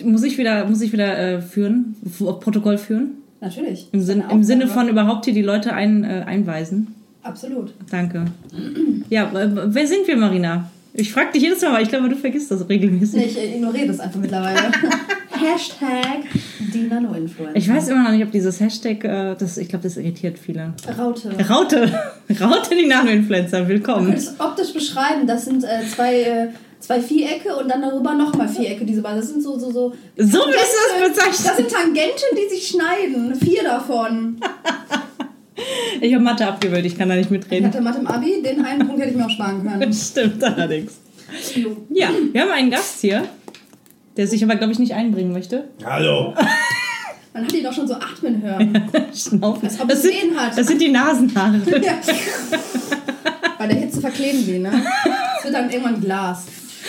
muss ich wieder führen, Protokoll führen? Natürlich. Im Sinne von überhaupt hier die Leute einweisen? Absolut. Danke. Ja, wer sind wir, Marina? Ich frage dich jedes Mal, aber ich glaube, du vergisst das regelmäßig. Nee, ich ignoriere das einfach mittlerweile. Hashtag die Nano-Influencer. Ich weiß immer noch nicht, ob dieses Hashtag, ich glaube, das irritiert viele. Raute, die Nano-Influencer, willkommen. Man könnte es optisch beschreiben, das sind zwei Vierecke und dann darüber nochmal Vierecke. Das sind so So willst du das bezeichnen? Das sind Tangenten, die sich schneiden. 4 davon. Ich habe Mathe abgewählt, ich kann da nicht mitreden. Ich hatte Mathe im Abi, den einen Punkt hätte ich mir auch sparen können. Stimmt allerdings. Ja, wir haben einen Gast hier, der sich aber, glaube ich, nicht einbringen möchte. Hallo. Man hat ihn doch schon so atmen hören. Schnaufen. Als ob es Wehen hat. Das sind die Nasenhaare. Ja. Bei der Hitze verkleben die, ne? Es wird dann irgendwann Glas.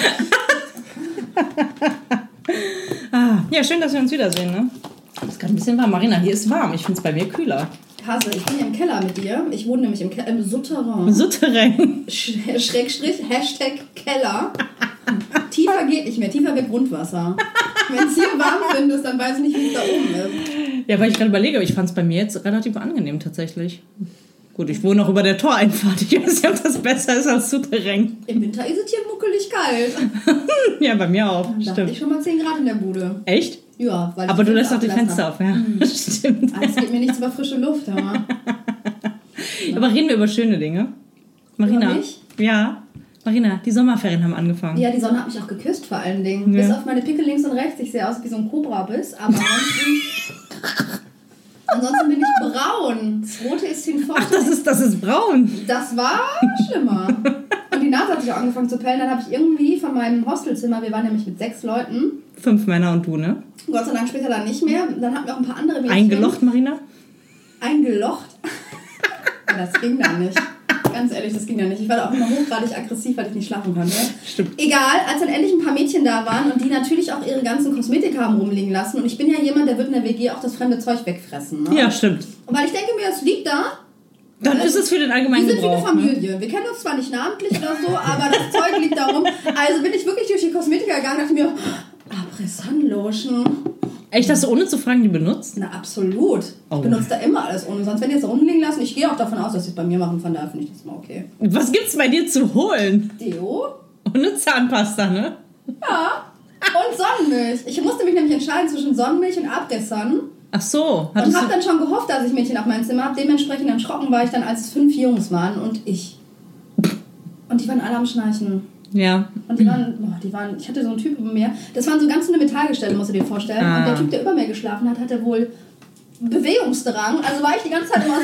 Ja, schön, dass wir uns wiedersehen, ne? Es ist gerade ein bisschen warm. Marina, hier ist warm. Ich finde es bei mir kühler. Hase, ich bin hier im Keller mit dir. Ich wohne nämlich im Souterrain. Souterrain. Schrägstrich, Hashtag Keller. Tiefer geht nicht mehr. Tiefer wird Grundwasser. Wenn es hier warm findest, dann weiß ich nicht, wie es da oben ist. Ja, weil ich gerade überlege, aber ich fand es bei mir jetzt relativ angenehm tatsächlich. Gut, ich wohne auch über der Toreinfahrt. Ich weiß nicht, ob das besser ist als Souterrain. Im Winter ist es hier muckelig kalt. Ja, bei mir auch. Da hatte ich schon mal 10 Grad in der Bude. Echt? Ja, weil aber du lässt auch die Fenster auf, ja. Stimmt. Es geht mir nichts über frische Luft, hör mal. Aber reden wir über schöne Dinge. Marina. Über mich? Ja. Marina, die Sommerferien haben angefangen. Ja, die Sonne hat mich auch geküsst vor allen Dingen. Ja. Bis auf meine Pickel links und rechts. Ich sehe aus wie so ein Cobra-Biss, aber ansonsten bin ich braun. Das Rote ist hinfort. Ach, das ist braun. Das war schlimmer. Und die Nase hat sich auch angefangen zu pellen. Dann habe ich irgendwie von meinem Hostelzimmer, wir waren nämlich mit 6 Leuten. 5 Männer und du, ne? Gott sei Dank später dann nicht mehr. Dann hatten wir auch ein paar andere Mädchen. Eingelocht, Marina? Eingelocht? Das ging dann nicht. Ganz ehrlich, das ging ja nicht. Ich war da auch immer hochgradig aggressiv, weil ich nicht schlafen konnte. Stimmt. Egal, als dann endlich ein paar Mädchen da waren und die natürlich auch ihre ganzen Kosmetika haben rumliegen lassen. Und ich bin ja jemand, der wird in der WG auch das fremde Zeug wegfressen. Ne? Ja, stimmt. Und weil ich denke mir, es liegt da. Dann ist es für den allgemeinen Gebrauch. Wir sind wie eine Familie. Ne? Wir kennen uns zwar nicht namentlich oder so, aber das Zeug liegt da rum. Also bin ich wirklich durch die Kosmetika gegangen und dachte mir, Après-Sun-Lotion. Echt, hast du ohne zu fragen die benutzt? Na, absolut. Ich benutze da immer alles ohne. Sonst, wenn die es da rumliegen lassen, ich gehe auch davon aus, dass sie es bei mir machen. Von daher finde ich das mal okay. Was gibt's bei dir zu holen? Deo. Und eine Zahnpasta, ne? Ja. Und Sonnenmilch. Ich musste mich nämlich entscheiden zwischen Sonnenmilch und Après-Sun. Ach so. Und habe dann schon gehofft, dass ich Mädchen auf mein Zimmer habe. Dementsprechend erschrocken war ich dann, als es 5 Jungs waren und ich. Und die waren alle am Schnarchen. Ja. Und die waren, ich hatte so einen Typ über mir, das waren so ganz dünne Metallgestelle, musst du dir vorstellen. Und der Typ, der über mir geschlafen hat, hatte wohl Bewegungsdrang. Also war ich die ganze Zeit immer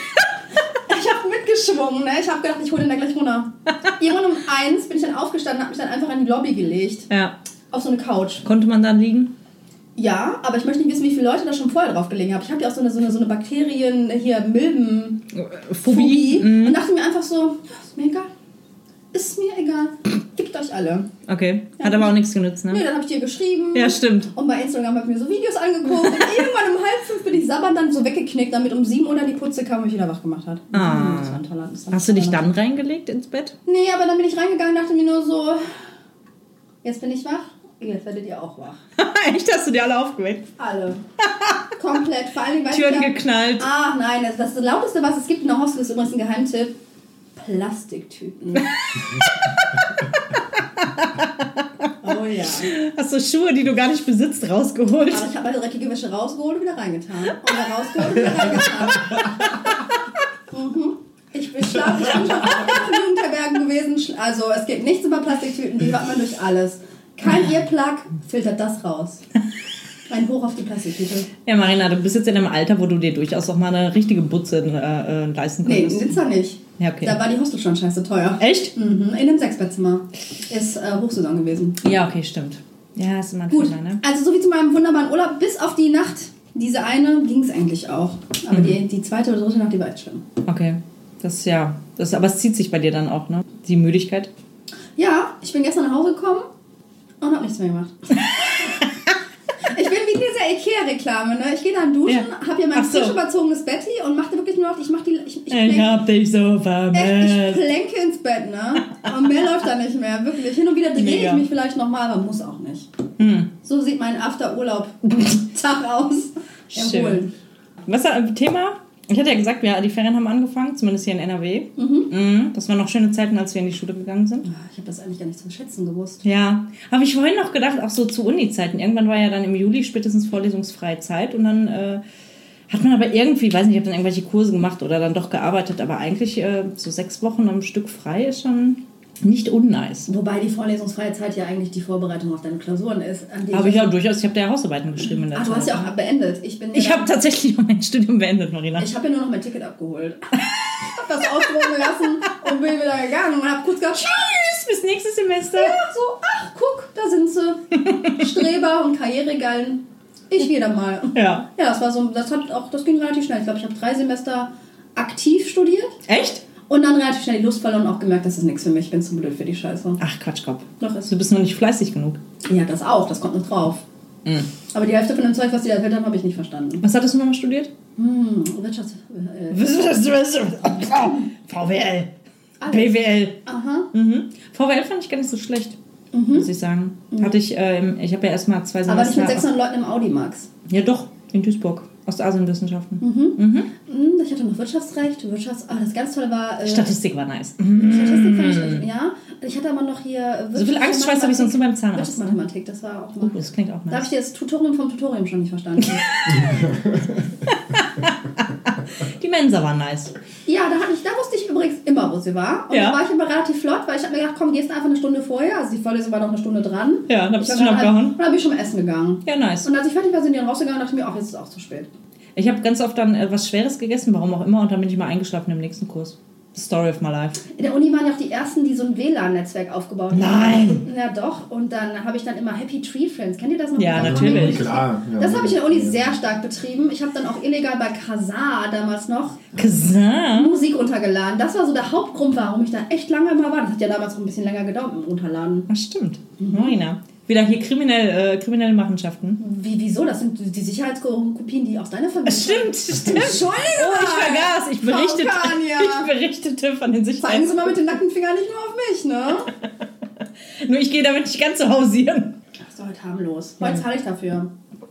so. Ich habe mitgeschwungen, ne? Ich habe gedacht, ich hole den da gleich runter. Irgendwann um 1 bin ich dann aufgestanden und habe mich dann einfach in die Lobby gelegt. Ja. Auf so eine Couch. Konnte man dann liegen? Ja, aber ich möchte nicht wissen, wie viele Leute da schon vorher drauf gelegen haben. Ich habe ja auch so eine Bakterien, hier Milbenphobie. Und dachte mir einfach so, ist mir egal. Ist mir egal. Fickt euch alle. Okay. Hat aber auch nichts genützt, ne? Nee, dann habe ich dir geschrieben. Ja, stimmt. Und bei Instagram habe ich mir so Videos angeguckt. Und irgendwann um 4:30 bin ich sabbernd dann so weggeknickt, damit um 7 Uhr dann die Putze kam und mich wieder wach gemacht hat. Das war ein toller. Hast du dich dann reingelegt ins Bett? Nee, aber dann bin ich reingegangen und dachte mir nur so, jetzt bin ich wach. Jetzt werdet ihr auch wach. Echt? Hast du die alle aufgeweckt? Alle. Komplett. Vor allem, weil Türen geknallt. Ach nein, das Lauteste, was es gibt in der Hostel, ist übrigens ein Geheimtipp. Plastiktüten. Oh ja. Hast du Schuhe, die du gar nicht besitzt, rausgeholt? Aber ich habe meine dreckige Wäsche rausgeholt und wieder reingetan. Und wieder rausgeholt und wieder reingetan. Ich bin schon in Jugendherbergen gewesen. Also es geht nichts über Plastiktüten, die hört man durch alles. Kein Earplug filtert das raus. Ein Hoch auf die Plastiktüte. Ja, Marina, du bist jetzt in einem Alter, wo du dir durchaus auch mal eine richtige Butze leisten kannst. Nee, in Nizza nicht. Ja, okay. Da war die Hostel schon scheiße teuer. Echt? In einem 6-Bettzimmer. Ist Hochsaison gewesen. Ja, okay, stimmt. Ja, ist immer ein Gut, Fehler, ne? Also so wie zu meinem wunderbaren Urlaub, bis auf die Nacht, diese eine, ging es eigentlich auch. Aber die zweite oder dritte Nacht, die war echt schlimm. Okay. Aber es zieht sich bei dir dann auch, ne? Die Müdigkeit? Ja, ich bin gestern nach Hause gekommen und habe nichts mehr gemacht. Ich bin wie diese der Ikea-Reklame, ne? Ich gehe dann duschen, habe hier mein frisch überzogenes Betty und mache wirklich nur noch, ich hab dich so vermisst. Ich plänke ins Bett, ne? Und mehr läuft da nicht mehr, wirklich. Hin und wieder drehe ich mich vielleicht nochmal, aber muss auch nicht. So sieht mein After-Urlaub-Tag aus. Erholen. Was ist das Thema? Ich hatte ja gesagt, die Ferien haben angefangen, zumindest hier in NRW. Das waren noch schöne Zeiten, als wir in die Schule gegangen sind. Ich habe das eigentlich gar nicht zu schätzen gewusst. Ja, habe ich vorhin noch gedacht, auch so zu Uni-Zeiten. Irgendwann war ja dann im Juli spätestens vorlesungsfreie Zeit und dann hat man aber irgendwie, weiß nicht, ich habe dann irgendwelche Kurse gemacht oder dann doch gearbeitet, aber eigentlich so 6 Wochen am Stück frei ist schon nicht unnice. Wobei die vorlesungsfreie Zeit ja eigentlich die Vorbereitung auf deine Klausuren ist. Aber ja, durchaus. Ich habe ja Hausarbeiten geschrieben in der Zeit. Du hast ja auch beendet. Ich habe tatsächlich noch mein Studium beendet, Marina. Ich habe ja nur noch mein Ticket abgeholt. Habe das ausdrucken lassen und bin wieder gegangen und habe kurz gesagt, tschüss, bis nächstes Semester. Ja, so, ach, guck, da sind sie. Streber und Karrieregallen. Ich wieder mal. Ja. Ja, das ging relativ schnell. Ich glaube, ich habe 3 Semester aktiv studiert. Echt? Und dann relativ schnell die Lust verloren und auch gemerkt, das ist nichts für mich. Ich bin zu blöd für die Scheiße. Ach, Quatschkopf. Doch, ist. Du bist noch nicht fleißig genug. Ja, das auch. Das kommt noch drauf. Aber die Hälfte von dem Zeug, was die da erzählt haben, habe ich nicht verstanden. Was hattest du nochmal studiert? VWL. BWL. Aha. VWL fand ich gar nicht so schlecht, muss ich sagen. Hatte ich habe ja erstmal 2 Semester... Aber nicht mit 600 Leuten im Audimax. Ja, doch. In Duisburg. Ostasienwissenschaften. Ich hatte noch Wirtschaftsrecht. Das ganz Tolle war... Statistik war nice. Statistik fand ich, ja. Ich hatte aber noch hier... So viel Angstschweiß habe ich sonst nur beim Zahnarzt. Wirtschaftsmathematik, das war auch noch... das klingt auch nice. Da habe ich das Tutorium vom Tutorium schon nicht verstanden. Die Mensa war nice. Ja, da wusste ich übrigens immer, wo sie war. Und da war ich immer relativ flott, weil ich habe mir gedacht, komm, gehst einfach eine Stunde vorher. Also die Vorlesung war noch eine Stunde dran. Ja, dann bist du schon abgehauen. Und dann bin ich schon essen gegangen. Ja, nice. Und als ich fertig war, sind die dann rausgegangen und dachte mir, ach, jetzt ist es auch zu spät. Ich habe ganz oft dann was Schweres gegessen, warum auch immer, und dann bin ich mal eingeschlafen im nächsten Kurs. Story of my life. In der Uni waren ja auch die ersten, die so ein WLAN-Netzwerk aufgebaut haben. Nein! Ja, doch. Und dann habe ich dann immer Happy Tree Friends. Kennt ihr das noch? Ja, natürlich. Klar. Ja, das habe ich in der Uni sehr stark betrieben. Ich habe dann auch illegal bei Kazaa damals noch Musik runtergeladen. Das war so der Hauptgrund, warum ich da echt lange immer war. Das hat ja damals auch ein bisschen länger gedauert mit dem Runterladen. Das stimmt. Marina. Wieder hier kriminelle Machenschaften. Wieso? Das sind die Sicherheitskopien, die aus deiner Familie Stimmt. Entschuldigung. Oh, ich vergaß. Ich berichtete von den Sicherheits... Zeigen Sie mal mit den nackten Fingern nicht nur auf mich, ne? Nur ich gehe damit nicht ganz zu hausieren. Ach, ist doch halt harmlos. Heute zahle ich dafür.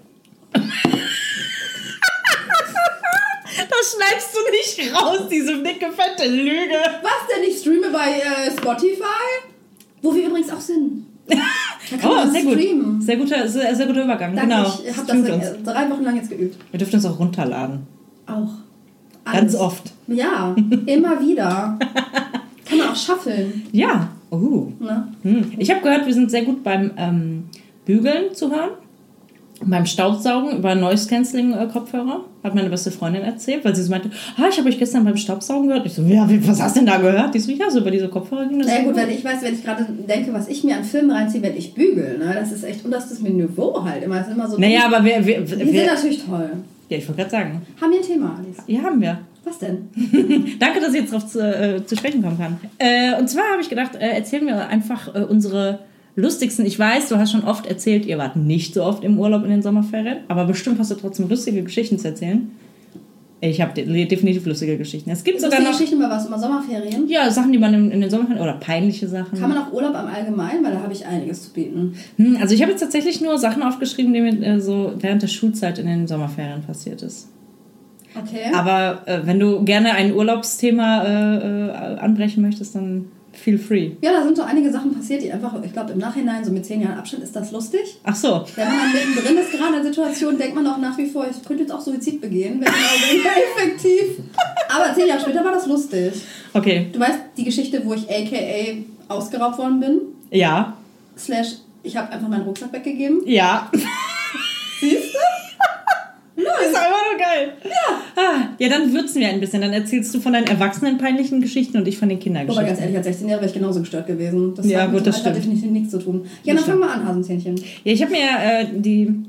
Das schneidest du nicht raus, diese dicke, fette Lüge. Was denn? Ich streame bei Spotify? Wo wir übrigens auch sind. Sehr gut. Sehr guter Übergang. Danke, genau. Ich habe das 3 Wochen lang jetzt geübt. Wir dürfen das auch runterladen. Auch. Alles. Ganz oft. Ja, immer wieder. Kann man auch schaffeln. Ja. Ne? Ich habe gehört, wir sind sehr gut beim Bügeln zu hören. Beim Staubsaugen über Noise-Canceling-Kopfhörer. Hat meine beste Freundin erzählt, weil sie so meinte, ich habe euch gestern beim Staubsaugen gehört. Ich so, ja, was hast du denn da gehört? Die so, ja, so über diese Kopfhörer ging das. Na gut, wenn ich gerade denke, was ich mir an Filmen reinziehe, wenn ich bügel, ne? Das ist echt unterstes Niveau halt. Das ist immer so. Naja, aber die sind natürlich toll. Ja, ich wollte gerade sagen. Haben wir ein Thema, Alice? Ja, haben wir. Was denn? Danke, dass ich jetzt darauf zu sprechen kommen kann. Und zwar habe ich gedacht, erzählen wir einfach unsere lustigsten. Ich weiß, du hast schon oft erzählt, ihr wart nicht so oft im Urlaub in den Sommerferien, aber bestimmt hast du trotzdem lustige Geschichten zu erzählen. Ich habe definitiv lustige Geschichten. Es gibt sogar noch Geschichten über was? Über Sommerferien? Ja, Sachen, die man in den Sommerferien, oder peinliche Sachen. Kann man auch Urlaub am Allgemeinen? Weil da habe ich einiges zu bieten. Also ich habe jetzt tatsächlich nur Sachen aufgeschrieben, die mir so während der Schulzeit in den Sommerferien passiert ist. Okay. Aber wenn du gerne ein Urlaubsthema anbrechen möchtest, dann feel free. Ja, da sind so einige Sachen passiert, die einfach, ich glaube im Nachhinein, so mit 10 Jahren Abstand, ist das lustig. Ach so. Wenn man dann mittendrin ist, gerade in der Situation, denkt man auch nach wie vor, ich könnte jetzt auch Suizid begehen, wenn effektiv. Aber 10 Jahre später war das lustig. Okay. Du weißt die Geschichte, wo ich aka ausgeraubt worden bin? Ja. / ich habe einfach meinen Rucksack weggegeben. Ja. Siehst du? Das ist einfach nur geil. Ja. Ja, dann würzen wir ein bisschen. Dann erzählst du von deinen erwachsenen peinlichen Geschichten und ich von den Kindergeschichten. Aber ganz ehrlich, als 16 Jahre wäre ich genauso gestört gewesen. Das ja, hat gut, das stimmt. Definitiv nichts zu tun. Ja, dann fangen wir an, Hasenzähnchen. Ja, ich habe mir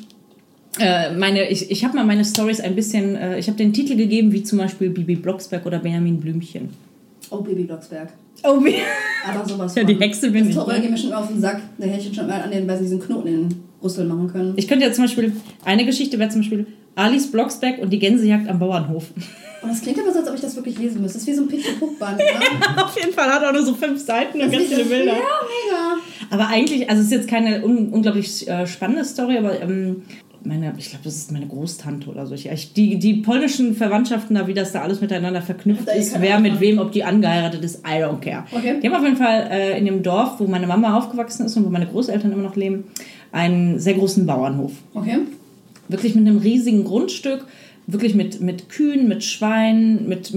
ich habe mal meine Storys ein bisschen, ich habe den Titel gegeben, wie zum Beispiel Bibi Blocksberg oder Benjamin Blümchen. Oh, Bibi Blocksberg. Oh, wie? Aber sowas Ja, die Hexe bin ich. Das Tore geht mir schon auf den Sack. Da hätte ich schon mal an den, bei diesen Knoten in den Rüssel machen können. Ich könnte ja zum Beispiel, eine Geschichte wäre zum Beispiel Alice Blocksberg und die Gänsejagd am Bauernhof. Und das klingt aber so, als ob ich das wirklich lesen müsste. Das ist wie so ein Pitch-Puck-Band, ne? Ja, auf jeden Fall, hat auch nur so 5 Seiten und ganz viele Bilder. Ja, mega. Aber eigentlich, also es ist jetzt keine unglaublich spannende Story, aber ich glaube, das ist meine Großtante oder so. Die polnischen Verwandtschaften da, wie das da alles miteinander verknüpft ist, wer mit wem, ob die angeheiratet ist, I don't care. Okay. Die haben auf jeden Fall in dem Dorf, wo meine Mama aufgewachsen ist und wo meine Großeltern immer noch leben, einen sehr großen Bauernhof. Okay. Wirklich mit einem riesigen Grundstück, wirklich mit Kühen, mit Schweinen, mit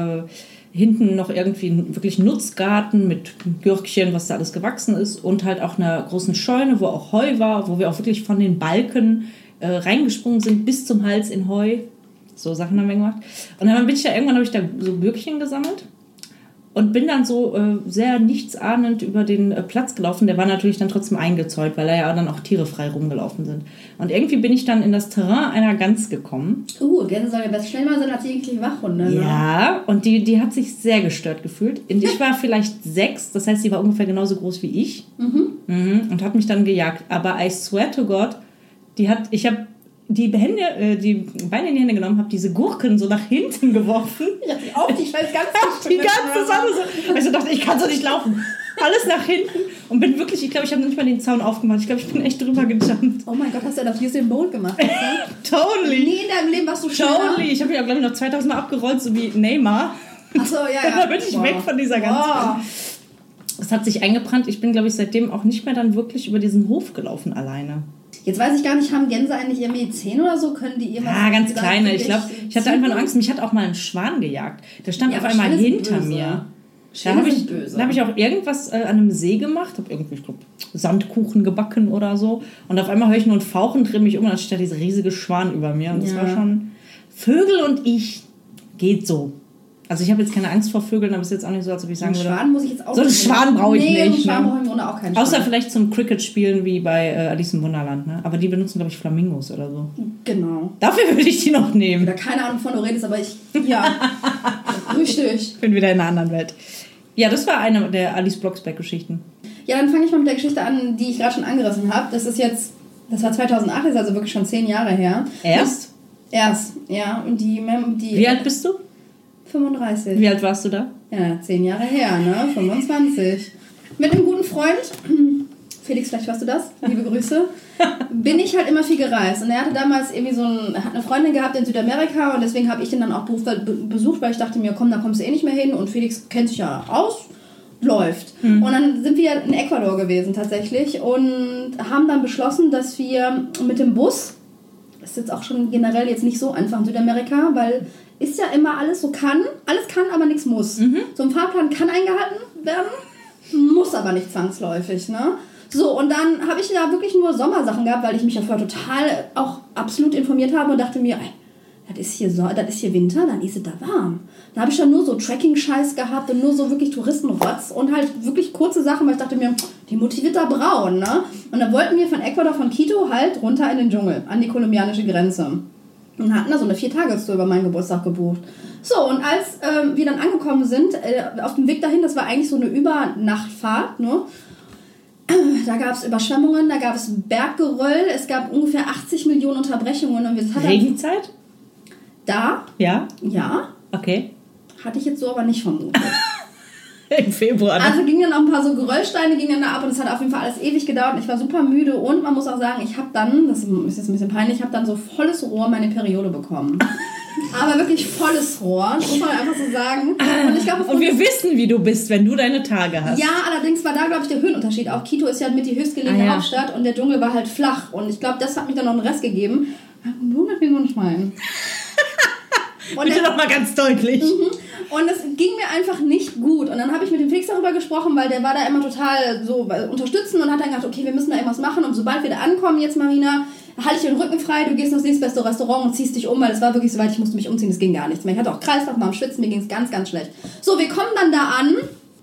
hinten noch irgendwie wirklich Nutzgarten mit Gürkchen, was da alles gewachsen ist und halt auch einer großen Scheune, wo auch Heu war, wo wir auch wirklich von den Balken reingesprungen sind bis zum Hals in Heu. So Sachen haben wir gemacht. Und dann bin ich da irgendwann, habe ich da so Gürkchen gesammelt und bin dann so sehr nichtsahnend über den Platz gelaufen. Der war natürlich dann trotzdem eingezäunt, weil da ja dann auch Tiere frei rumgelaufen sind. Und irgendwie bin ich dann in das Terrain einer Gans gekommen. Gänse soll ja best schnell mal sein als die eigentlich Wachhunde. Ne? Ja, und die hat sich sehr gestört gefühlt. Und ich war vielleicht 6, das heißt, sie war ungefähr genauso groß wie ich. Und hat mich dann gejagt. Aber I swear to God, ich habe die Beine in die Hände genommen, habe diese Gurken so nach hinten geworfen. Ja, auch die Scheiß ganz die ganze Sache so. Also dachte, ich kann so nicht laufen. Alles nach hinten und bin wirklich, ich glaube, ich habe nicht mal den Zaun aufgemacht. Ich glaube, ich bin echt drüber gejumpt. Oh mein Gott, hast du ja doch Usain Bolt gemacht? Totally. Nie in deinem Leben warst du schneller. Totally. Ich habe ja, glaube ich, noch 2000 Mal abgerollt, so wie Neymar. Achso, ja. Da bin ich weg von dieser ganzen... Es hat sich eingebrannt. Ich bin, glaube ich, seitdem auch nicht mehr dann wirklich über diesen Hof gelaufen alleine. Jetzt weiß ich gar nicht, haben Gänse eigentlich irgendwie 10 oder so? Können die irgendwas? Ja, ganz kleine. Ich glaube, ich hatte einfach nur Angst. Mich hat auch mal ein Schwan gejagt. Der stand auf einmal hinter mir. Da habe ich auch irgendwas an einem See gemacht. Habe irgendwie, ich glaube, Sandkuchen gebacken oder so. Und auf einmal höre ich nur ein Fauchen, drehe mich um und dann steht dieser riesige Schwan über mir. Und das war schon... Vögel und ich geht so. Also ich habe jetzt keine Angst vor Vögeln, aber es ist jetzt auch nicht so, als ob ich sagen würde... Schwan muss ich jetzt auch so einen Schwan brauche ich nicht. So einen Schwan brauche ich im Grunde auch keinen Schwan. Außer vielleicht zum Cricket spielen wie bei Alice im Wunderland. Ne? Aber die benutzen, glaube ich, Flamingos oder so. Genau. Dafür würde ich die noch nehmen. Oder keine Ahnung, von du redest, aber ich... Ja. Richtig. Ich bin wieder in einer anderen Welt. Ja, das war eine der Alice Blocksberg-Geschichten. Ja, dann fange ich mal mit der Geschichte an, die ich gerade schon angerissen habe. Das war 2008, ist also wirklich schon 10 Jahre her. Erst, ja. Und die wie alt bist du? 35. Wie alt warst du da? Ja, 10 Jahre her, ne? 25. Mit einem guten Freund, Felix, vielleicht hörst du das, liebe Grüße, bin ich halt immer viel gereist. Und er hatte damals irgendwie hat eine Freundin gehabt in Südamerika und deswegen habe ich den dann auch besucht, weil ich dachte mir, komm, da kommst du eh nicht mehr hin und Felix kennt sich ja aus, läuft. Und dann sind wir in Ecuador gewesen tatsächlich und haben dann beschlossen, dass wir mit dem Bus, das ist jetzt auch schon generell jetzt nicht so einfach in Südamerika, weil ist ja immer alles so alles kann, aber nichts muss. So ein Fahrplan kann eingehalten werden, muss aber nicht zwangsläufig, ne? So, und dann habe ich da wirklich nur Sommersachen gehabt, weil ich mich ja vorher total auch absolut informiert habe und dachte mir, das ist hier Winter, dann ist es da warm. Da habe ich dann nur so Trekking-Scheiß gehabt und nur so wirklich Touristenrotz und halt wirklich kurze Sachen, weil ich dachte mir, die motiviert da braun, ne? Und dann wollten wir von Ecuador, von Quito halt runter in den Dschungel, an die kolumbianische Grenze. Und hatten da so eine 4-Tagestour über meinen Geburtstag gebucht. So, und als wir dann angekommen sind, auf dem Weg dahin, das war eigentlich so eine Übernachtfahrt, ne? Da gab es Überschwemmungen, da gab es Berggeröll, es gab ungefähr 80 Millionen Unterbrechungen. Und Regenzeit? Da? Ja. Ja. Okay. Hatte ich jetzt so aber nicht vermutet. Im Februar. Ne? Also gingen dann auch ein paar so Geröllsteine gingen da ab und es hat auf jeden Fall alles ewig gedauert und ich war super müde und man muss auch sagen, ich habe dann, das ist jetzt ein bisschen peinlich, ich habe dann so volles Rohr meine Periode bekommen. Aber wirklich volles Rohr, muss man einfach so sagen. Und, ich glaub, und wir wissen, wie du bist, wenn du deine Tage hast. Ja, allerdings war da, glaube ich, der Höhenunterschied. Auch Quito ist ja mit die höchstgelegene Hauptstadt und der Dschungel war halt flach. Und ich glaube, das hat mich dann noch einen Rest gegeben. Wundert mich so nicht meinen. Bitte noch mal ganz deutlich. Und es ging mir einfach nicht gut. Und dann habe ich mit dem Felix darüber gesprochen, weil der war da immer total so unterstützend und hat dann gesagt, okay, wir müssen da irgendwas machen. Und sobald wir da ankommen jetzt, Marina, halte ich den Rücken frei, du gehst ins nächstbeste Restaurant und ziehst dich um, weil es war wirklich so weit, ich musste mich umziehen, es ging gar nichts mehr. Ich hatte auch Kreislauf, war am Schwitzen, mir ging es ganz, ganz schlecht. So, wir kommen dann da an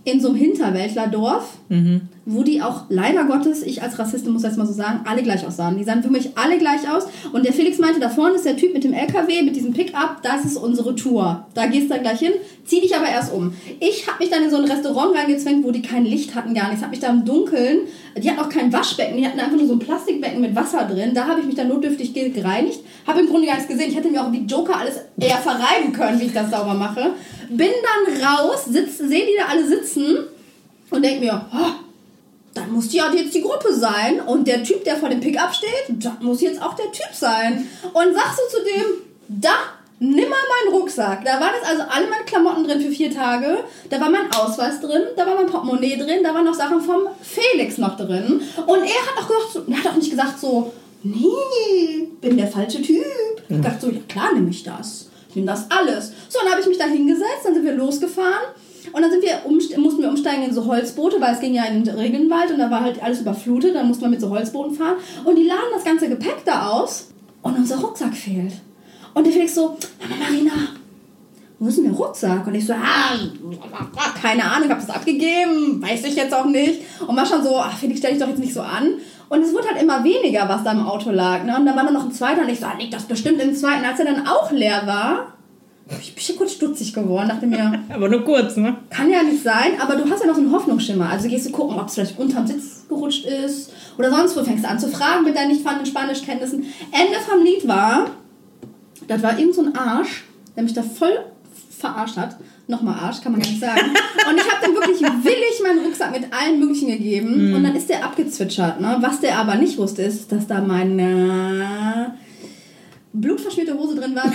in so einem Hinterwäldlerdorf, wo die auch, leider Gottes, ich als Rassistin muss das mal so sagen, alle gleich aussahen. Die sahen für mich alle gleich aus. Und der Felix meinte, da vorne ist der Typ mit dem LKW, mit diesem Pickup, das ist unsere Tour. Da gehst du dann gleich hin, zieh dich aber erst um. Ich habe mich dann in so ein Restaurant reingezwängt, wo die kein Licht hatten, gar nichts. Habe mich da im Dunkeln, die hatten auch kein Waschbecken, die hatten einfach nur so ein Plastikbecken mit Wasser drin. Da habe ich mich dann notdürftig gereinigt. Habe im Grunde gar nichts gesehen. Ich hätte mir auch wie Joker alles eher verreiben können, wie ich das sauber mache. Bin dann raus, sehe die da alle sitzen und denke mir, dann muss die ja jetzt die Gruppe sein. Und der Typ, der vor dem Pickup steht, das muss jetzt auch der Typ sein. Und sagst du zu dem, da, nimm mal meinen Rucksack. Da waren jetzt also alle meine Klamotten drin für 4 Tage. Da war mein Ausweis drin, da war mein Portemonnaie drin, da waren noch Sachen vom Felix noch drin. Und er hat auch gesagt, er hat auch nicht gesagt so, nee, bin der falsche Typ. Ich dachte so, ja klar nehme ich das. Ich nehme das alles. So, dann habe ich mich da hingesetzt, dann sind wir losgefahren. Und dann mussten wir umsteigen in so Holzboote, weil es ging ja in den Regenwald und da war halt alles überflutet. Dann mussten wir mit so Holzbooten fahren. Und die laden das ganze Gepäck da aus und unser Rucksack fehlt. Und der Felix so, Mama Marina, wo ist denn der Rucksack? Und ich so, keine Ahnung, ich habe das abgegeben, weiß ich jetzt auch nicht. Und war schon so, Felix, stell dich doch jetzt nicht so an. Und es wurde halt immer weniger, was da im Auto lag. Ne? Und dann war dann noch ein zweiter und ich so, liegt das bestimmt im zweiten. Als er dann auch leer war, bin ich ein bisschen kurz stutzig geworden. Dachte mir, aber nur kurz, ne? Kann ja nicht sein, aber du hast ja noch so einen Hoffnungsschimmer. Also gehst du gucken, ob es vielleicht unterm Sitz gerutscht ist oder sonst wo. Fängst du an zu fragen mit deinen nicht vorhandenen Spanischkenntnissen. Ende vom Lied war, das war irgend so ein Arsch, der mich da voll verarscht hat. Nochmal Arsch, kann man gar nicht sagen. Und ich habe dann wirklich willig meinen Rucksack mit allen möglichen gegeben. Und dann ist der abgezwitschert. Ne? Was der aber nicht wusste, ist, dass da meine blutverschmierte Hose drin war. Wo du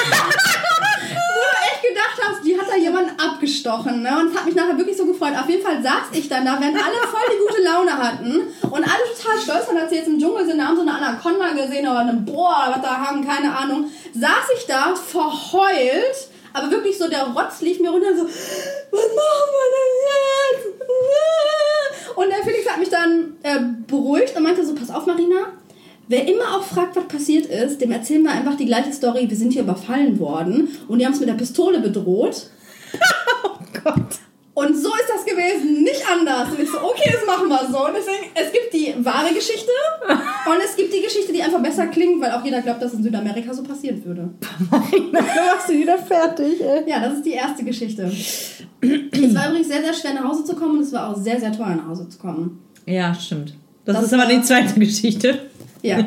echt gedacht hast, die hat da jemanden abgestochen. Ne? Und es hat mich nachher wirklich so gefreut. Auf jeden Fall saß ich dann da, während alle voll die gute Laune hatten. Und alle total stolz waren, als sie jetzt im Dschungel sind, haben so eine Anaconda gesehen oder eine Boah, was da haben, keine Ahnung. Saß ich da verheult. Aber wirklich so, der Rotz lief mir runter so, was machen wir denn jetzt? Und der Felix hat mich dann beruhigt und meinte so, pass auf Marina, wer immer auch fragt, was passiert ist, dem erzählen wir einfach die gleiche Story, wir sind hier überfallen worden und die haben uns mit der Pistole bedroht. Oh Gott. Und so ist das gewesen, nicht anders. Und ich so, okay, das machen wir so. Und deswegen, es gibt die wahre Geschichte und es gibt die Geschichte, die einfach besser klingt, weil auch jeder glaubt, dass in Südamerika so passieren würde. Nein, du machst du wieder fertig, ey. Ja, das ist die erste Geschichte. Es war übrigens sehr, sehr schwer nach Hause zu kommen und es war auch sehr, sehr teuer nach Hause zu kommen. Ja, stimmt. Das ist aber die zweite Geschichte. Ja.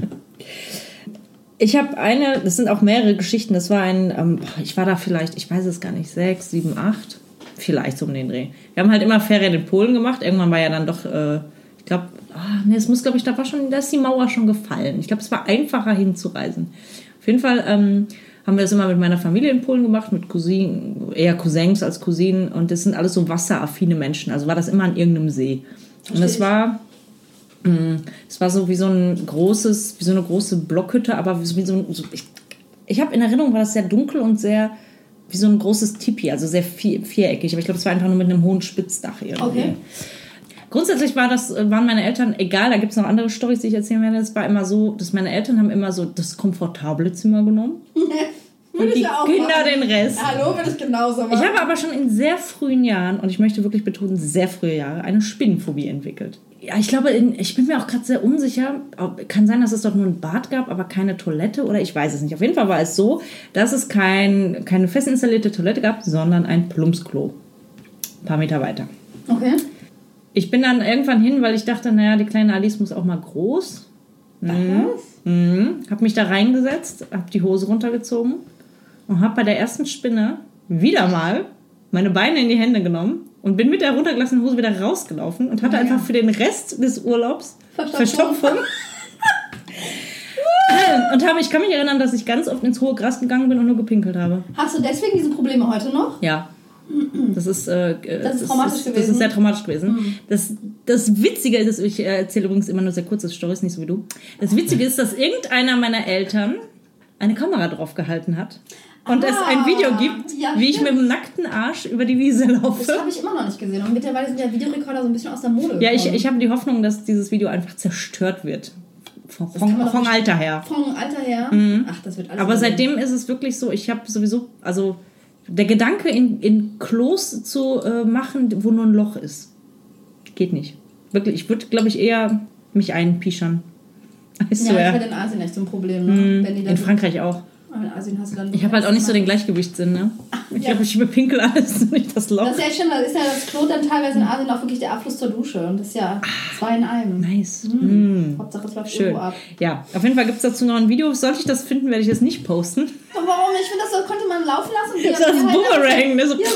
Ich habe das sind auch mehrere Geschichten. Das war ich war da vielleicht, ich weiß es gar nicht, 6, 7, 8. Vielleicht so um den Dreh. Wir haben halt immer Ferien in Polen gemacht. Irgendwann war ja dann doch, ich glaube, da ist die Mauer schon gefallen. Ich glaube, es war einfacher hinzureisen. Auf jeden Fall haben wir das immer mit meiner Familie in Polen gemacht, mit Cousinen, eher Cousins als Cousinen. Und das sind alles so wasseraffine Menschen. Also war das immer an irgendeinem See. Und es war so wie so eine große Blockhütte, aber ich habe in Erinnerung, war das sehr dunkel und sehr wie so ein großes Tipi, also sehr viereckig. Aber ich glaube, es war einfach nur mit einem hohen Spitzdach irgendwie. Okay. Grundsätzlich waren meine Eltern, egal, da gibt es noch andere Storys, die ich erzählen werde, es war immer so, dass meine Eltern haben immer so das komfortable Zimmer genommen. Und die Kinder den Rest. Hallo, würde ich genauso machen. Ich habe aber schon in sehr frühen Jahren, und ich möchte wirklich betonen, sehr frühe Jahre, eine Spinnenphobie entwickelt. Ja, ich glaube, ich bin mir auch gerade sehr unsicher. Kann sein, dass es dort nur ein Bad gab, aber keine Toilette oder ich weiß es nicht. Auf jeden Fall war es so, dass es keine fest installierte Toilette gab, sondern ein Plumpsklo. Ein paar Meter weiter. Okay. Ich bin dann irgendwann hin, weil ich dachte, naja, die kleine Alice muss auch mal groß. Hab mich da reingesetzt, hab die Hose runtergezogen und hab bei der ersten Spinne wieder mal meine Beine in die Hände genommen und bin mit der runtergelassenen Hose wieder rausgelaufen und hatte einfach für den Rest des Urlaubs Verstopfung. Und ich kann mich erinnern, dass ich ganz oft ins hohe Gras gegangen bin und nur gepinkelt habe. Hast du deswegen diese Probleme heute noch? Ja. Das ist traumatisch gewesen. Das ist sehr traumatisch gewesen. Das Witzige ist, ich erzähle übrigens immer nur sehr kurze Storys, nicht so wie du. Das Witzige ist, dass irgendeiner meiner Eltern eine Kamera drauf gehalten hat. Und es ein Video gibt, wie ich mit dem nackten Arsch über die Wiese laufe. Das habe ich immer noch nicht gesehen. Und mittlerweile sind ja Videorekorder so ein bisschen aus der Mode gekommen. Ja, ich habe die Hoffnung, dass dieses Video einfach zerstört wird. Vom Alter her. Vom Alter her? Mhm. Ach, das wird alles. Aber seitdem ist es wirklich so, ich habe sowieso, also Der Gedanke, in Klos zu machen, wo nur ein Loch ist, geht nicht. Wirklich, ich würde, glaube ich, eher mich einpischern. Das ist halt in Asien echt so ein Problem. Ne? Wenn die in Frankreich auch. In Asien hast du dann ich habe halt auch nicht so den Gleichgewichtssinn, ne? Ich glaube, ich überpinkel alles, nicht das Loch. Das ist ja schön, weil ist ja das Klo dann teilweise in Asien auch wirklich der Abfluss zur Dusche. Und das ist ja 2 in einem. Nice. Hauptsache es läuft schön. irgendwo ab. Ja, auf jeden Fall gibt es dazu noch ein Video. Sollte ich das finden, werde ich das nicht posten. Aber warum? Ich finde, das konnte man laufen lassen. Das ist das Boomerang. Ne? So. Ja.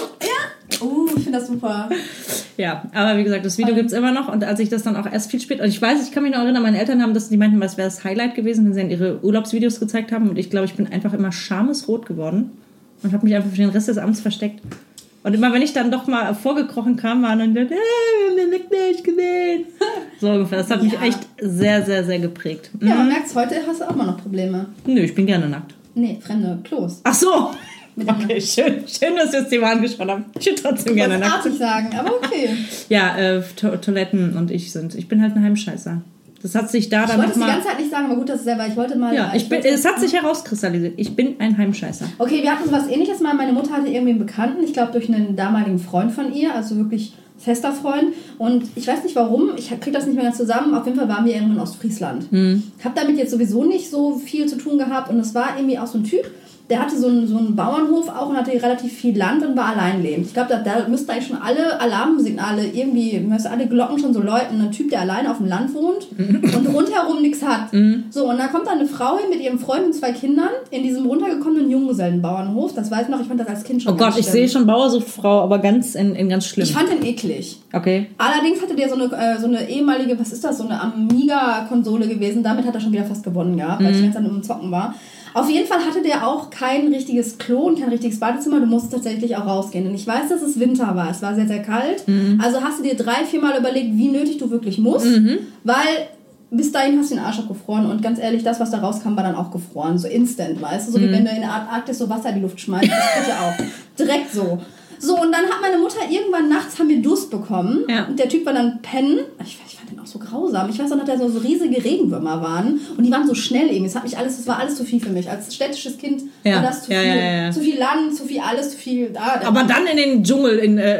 Ich finde das super. Ja, aber wie gesagt, das Video gibt es immer noch. Und als ich das dann auch erst viel später... Und ich weiß, ich kann mich noch erinnern, meine Eltern haben das... Die meinten, das wäre das Highlight gewesen, wenn sie dann ihre Urlaubsvideos gezeigt haben. Und ich glaube, ich bin einfach immer schamesrot geworden. Und habe mich einfach für den Rest des Abends versteckt. Und immer, wenn ich dann doch mal vorgekrochen kam, waren dann... wir haben den Nick nicht gesehen. So ungefähr. Das hat mich echt sehr, sehr, sehr geprägt. Ja, man merkt es, heute hast du auch mal noch Probleme. Nö, ich bin gerne nackt. Nee, fremde Klos. Ach so. Okay, schön, dass wir das Thema angesprochen haben. Ich würde trotzdem gerne nackt. Das sagen, aber okay. Ja, Toiletten und ich bin halt ein Heimscheißer. Das hat sich da dann nochmal... Ich wollte es die ganze Zeit nicht sagen, aber gut, dass es selber... Ich wollte mal... Ja, es hat sich herauskristallisiert. Ich bin ein Heimscheißer. Okay, wir hatten was Ähnliches mal. Meine Mutter hatte irgendwie einen Bekannten, ich glaube durch einen damaligen Freund von ihr, also wirklich fester Freund. Und ich weiß nicht warum, ich kriege das nicht mehr ganz zusammen. Auf jeden Fall waren wir irgendwo in Ostfriesland. Ich habe damit jetzt sowieso nicht so viel zu tun gehabt. Und es war irgendwie auch so ein Typ, der hatte so einen Bauernhof auch und hatte relativ viel Land und war alleinlebend. Ich glaube, da müssten eigentlich schon alle Alarmsignale irgendwie, alle Glocken schon so läuten. Ein Typ, der allein auf dem Land wohnt und rundherum nichts hat. So, und da kommt dann eine Frau hin mit ihrem Freund und 2 Kindern in diesem runtergekommenen Junggesellenbauernhof. Das weiß ich noch, ich fand das als Kind schon Oh Gott, ich sehe schon Bauersuchtfrau, aber ganz in ganz schlimm. Ich fand den eklig. Okay. Allerdings hatte der so eine ehemalige, was ist das, so eine Amiga-Konsole gewesen. Damit hat er schon wieder fast gewonnen gehabt, weil ich ganz am Zocken war. Auf jeden Fall hatte der auch kein richtiges Klo und kein richtiges Badezimmer. Du musstest tatsächlich auch rausgehen. Und ich weiß, dass es Winter war. Es war sehr, sehr kalt. Also hast du dir 3-4 Mal überlegt, wie nötig du wirklich musst. Weil bis dahin hast du den Arsch abgefroren. Und ganz ehrlich, das, was da rauskam, war dann auch gefroren. So instant, weißt du? So wie wenn du in der Arktis so Wasser in die Luft schmeißt. Das geht ja auch. Direkt so. So, und dann hat meine Mutter irgendwann nachts, haben wir Durst bekommen. Ja. Und der Typ war dann pennen. Ich fand den auch so grausam. Ich weiß auch noch, dass da so riesige Regenwürmer waren. Und die waren so schnell irgendwie. Das war alles zu viel für mich. Als städtisches Kind war das zu viel. Ja. Zu viel Land, zu viel alles, zu viel... Aber dann in den Dschungel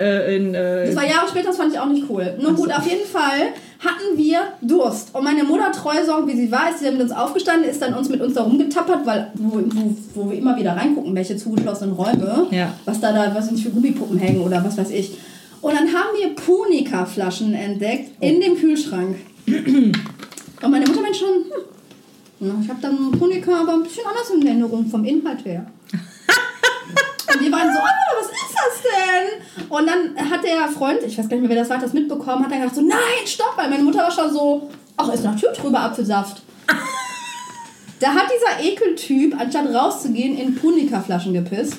Das war Jahre später, das fand ich auch nicht cool. Nun gut, auf jeden Fall hatten wir Durst. Und meine Mutter, treusorgend wie sie war, ist sie dann mit uns aufgestanden, ist dann mit uns da rumgetappert, weil wo wir immer wieder reingucken, welche zugeschlossenen Räume, was nicht für Gummipuppen hängen oder was weiß ich. Und dann haben wir Punika-Flaschen entdeckt in dem Kühlschrank. Und meine Mutter meint schon, ich habe dann Punika aber ein bisschen anders in Erinnerung vom Inhalt her. Und wir waren so, was ist das denn? Und dann hat der Freund, ich weiß gar nicht mehr, wer das war, das mitbekommen, hat dann gedacht so, nein, stopp, weil meine Mutter war schon so, ist naturtrüber Apfelsaft. Da hat dieser Ekeltyp, anstatt rauszugehen, in Punika-Flaschen gepisst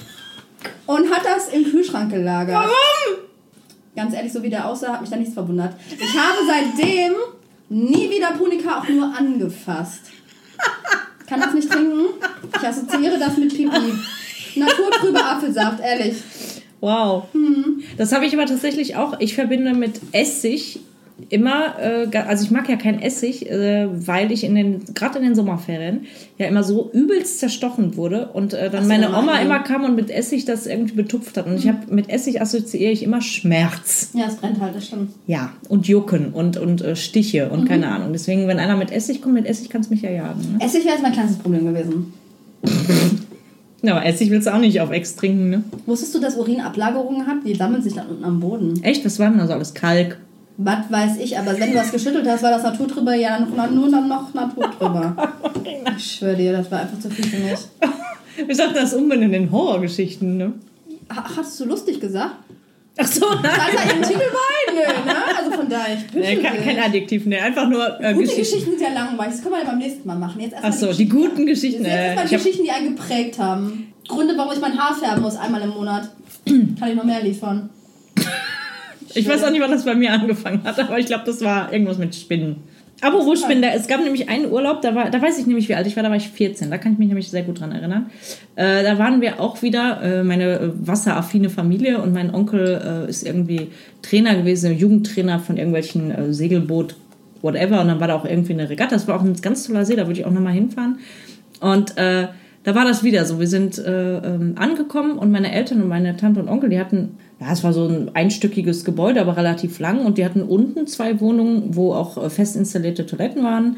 und hat das im Kühlschrank gelagert. Warum? Ganz ehrlich, so wie der aussah, hat mich da nichts verwundert. Ich habe seitdem nie wieder Punika auch nur angefasst. Kann das nicht trinken? Ich assoziiere das mit Pipi. Naturtrüber Apfelsaft, ehrlich. Wow. Das habe ich aber tatsächlich auch. Ich verbinde mit Essig immer, also ich mag ja kein Essig, weil ich gerade in den Sommerferien ja immer so übelst zerstochen wurde und dann meine Oma immer kam und mit Essig das irgendwie betupft hat. Und ich habe mit Essig assoziiere ich immer Schmerz. Ja, es brennt halt, das stimmt. Ja, und Jucken und Stiche und keine Ahnung. Deswegen, wenn einer mit Essig kommt, mit Essig kann es mich ja jagen. Ne? Essig wäre jetzt mein kleines Problem gewesen. Ja, aber Essig willst du auch nicht auf Ex trinken, ne? Wusstest du, dass Urin Ablagerungen hat? Die sammeln sich dann unten am Boden. Echt? Was war denn das alles? Kalk? Was weiß ich, aber wenn du was geschüttelt hast, war das Naturtrüber ja nur dann noch Naturtrüber. Ich schwöre dir, das war einfach zu viel für mich. Ich dachte, das umbenennen in Horrorgeschichten, ne? Hattest du lustig gesagt? Ach so, nein. Das hat im Titel bei, ne? Also von daher, ich bitte kein Adjektiv, ne? Einfach nur gute Geschichten sind ja langweilig, das können wir ja beim nächsten Mal machen. Jetzt ach so, die guten Geschichten. Jetzt erstmal die Geschichten, die einen geprägt haben. Gründe, warum ich mein Haar färben muss, einmal im Monat. Kann ich noch mehr liefern. Ich weiß auch nicht, wann das bei mir angefangen hat, aber ich glaube, das war irgendwas mit Spinnen. Aber wo Spinnen, es gab nämlich einen Urlaub, da weiß ich nämlich, wie alt ich war, da war ich 14, da kann ich mich nämlich sehr gut dran erinnern. Da waren wir auch wieder, meine wasseraffine Familie und mein Onkel ist irgendwie Trainer gewesen, Jugendtrainer von irgendwelchen Segelboot, whatever, und dann war da auch irgendwie eine Regatta, das war auch ein ganz toller See, da würde ich auch nochmal hinfahren. Und da war das wieder so. Wir sind angekommen und meine Eltern und meine Tante und Onkel, die hatten, ja, es war so ein einstöckiges Gebäude, aber relativ lang. Und die hatten unten 2 Wohnungen, wo auch fest installierte Toiletten waren.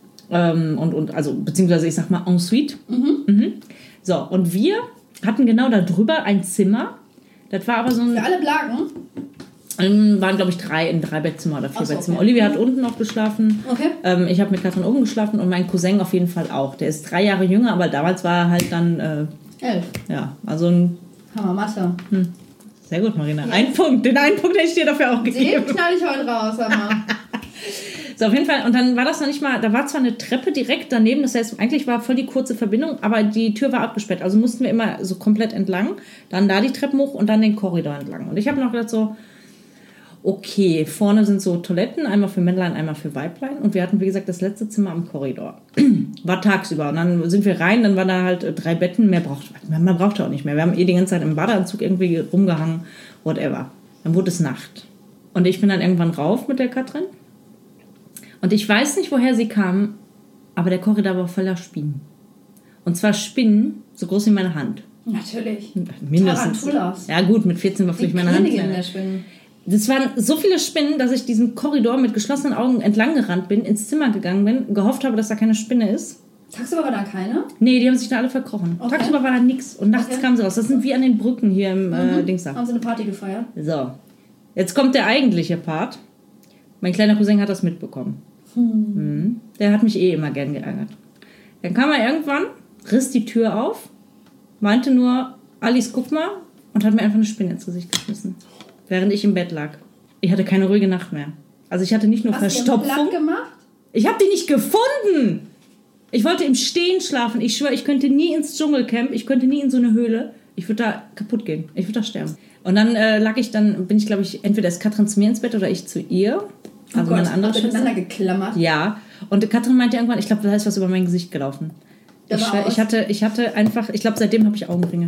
Also, beziehungsweise, ich sag mal, en suite. So, und wir hatten genau da drüber ein Zimmer. Das war aber so ein... Für alle Blagen? Waren, glaube ich, 3 Bettzimmer oder 4 Bettzimmer. Okay. Olivia hat unten noch geschlafen. Okay. Ich habe mit Katrin oben geschlafen und mein Cousin auf jeden Fall auch. Der ist 3 Jahre jünger, aber damals war er halt dann... 11. Ja, also ein... Hammer, Mathe. Sehr gut, Marina. Ein Punkt. Den einen Punkt hätte ich dir dafür auch gegeben. Den knall ich heute raus, Hammer. So, auf jeden Fall. Und dann war das noch nicht mal... Da war zwar eine Treppe direkt daneben. Das heißt, eigentlich war voll die kurze Verbindung, aber die Tür war abgesperrt. Also mussten wir immer so komplett entlang. Dann da die Treppen hoch und dann den Korridor entlang. Und ich habe noch gedacht so... Okay, vorne sind so Toiletten, einmal für Männlein, einmal für Weiblein. Und wir hatten, wie gesagt, das letzte Zimmer am Korridor. War tagsüber. Und dann sind wir rein, dann waren da halt 3 Betten. Man brauchte auch nicht mehr. Wir haben die ganze Zeit im Badeanzug irgendwie rumgehangen, whatever. Dann wurde es Nacht. Und ich bin dann irgendwann rauf mit der Katrin. Und ich weiß nicht, woher sie kam, aber der Korridor war voller Spinnen. Und zwar Spinnen, so groß wie meine Hand. Natürlich. Mindestens. Tarantulas. Ja gut, mit 14 war vielleicht meine Hand Königin kleiner. der Spinnen. Das waren so viele Spinnen, dass ich diesen Korridor mit geschlossenen Augen entlang gerannt bin, ins Zimmer gegangen bin, gehofft habe, dass da keine Spinne ist. Tagsüber war da keine? Nee, die haben sich da alle verkrochen. Okay. Tagsüber war da nichts und nachts kamen sie raus. Das sind wie an den Brücken hier im Dings da. Haben sie eine Party gefeiert? So, jetzt kommt der eigentliche Part. Mein kleiner Cousin hat das mitbekommen. Der hat mich immer gern geärgert. Dann kam er irgendwann, riss die Tür auf, meinte nur, Alice, guck mal, und hat mir einfach eine Spinne ins Gesicht geschmissen. Während ich im Bett lag. Ich hatte keine ruhige Nacht mehr. Also ich hatte nicht nur Hast du Verstopfung. platt gemacht? Ich habe die nicht gefunden. Ich wollte im Stehen schlafen. Ich schwöre, ich könnte nie ins Dschungelcamp. Ich könnte nie in so eine Höhle. Ich würde da kaputt gehen. Ich würde da sterben. Und dann bin ich, glaube ich, entweder ist Katrin zu mir ins Bett oder ich zu ihr. Also Gott, meine andere habt ihr Schwester. miteinander geklammert? Ja. Und Katrin meinte irgendwann, ich glaube, da ist was über mein Gesicht gelaufen. Ich hatte einfach, ich glaube, seitdem habe ich Augenringe.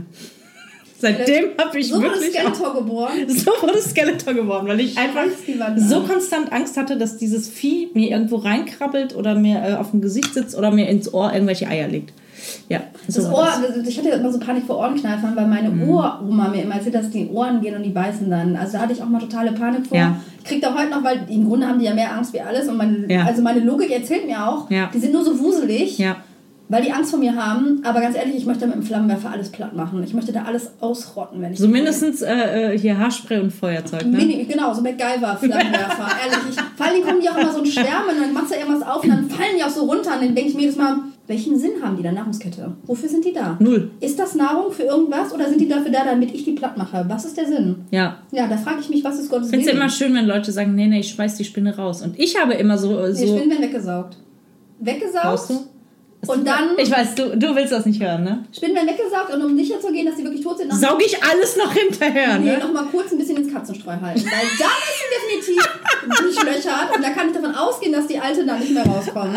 Seitdem habe ich so wirklich... So wurde Skeletor geboren. So wurde Skeletor geboren, weil ich einfach so konstant Angst hatte, dass dieses Vieh mir irgendwo reinkrabbelt oder mir auf dem Gesicht sitzt oder mir ins Ohr irgendwelche Eier legt. Ja, so das Ohr, ich hatte immer so Panik vor Ohrenkneifern, weil meine Uroma mir immer erzählt, dass die Ohren gehen und die beißen dann. Also da hatte ich auch mal totale Panik vor. Ja. Ich krieg da heute noch, weil im Grunde haben die ja mehr Angst wie alles. Und meine Logik erzählt mir auch, die sind nur so wuselig. Ja. Weil die Angst vor mir haben, aber ganz ehrlich, ich möchte mit dem Flammenwerfer alles platt machen. Ich möchte da alles ausrotten, wenn ich... So mindestens hier Haarspray und Feuerzeug, ne? Genau, so MacGyver-Flammenwerfer, ehrlich. Vor allem kommen die auch immer so in Schwärmen und dann machst du irgendwas auf und dann fallen die auch so runter und dann denke ich mir jedes Mal, welchen Sinn haben die da, Nahrungskette? Wofür sind die da? 0. Ist das Nahrung für irgendwas oder sind die dafür da, damit ich die platt mache? Was ist der Sinn? Ja. Ja, da frage ich mich, was ist Gottes Willen? Ich finde es immer schön, wenn Leute sagen, nee, ich schmeiß die Spinne raus. Und ich habe immer so... Nee, Spinnen werden weggesaugt. Weggesaugt? Du? Und dann... Ich weiß, du willst das nicht hören, ne? Spinnen werden weggesaugt und um sicher zu gehen, dass sie wirklich tot sind... Saug ich alles noch hinterher, ne? Nee, noch mal kurz ein bisschen ins Katzenstreu halten. Weil da ist sie definitiv durchlöchert und da kann ich davon ausgehen, dass die Alte da nicht mehr rauskommt.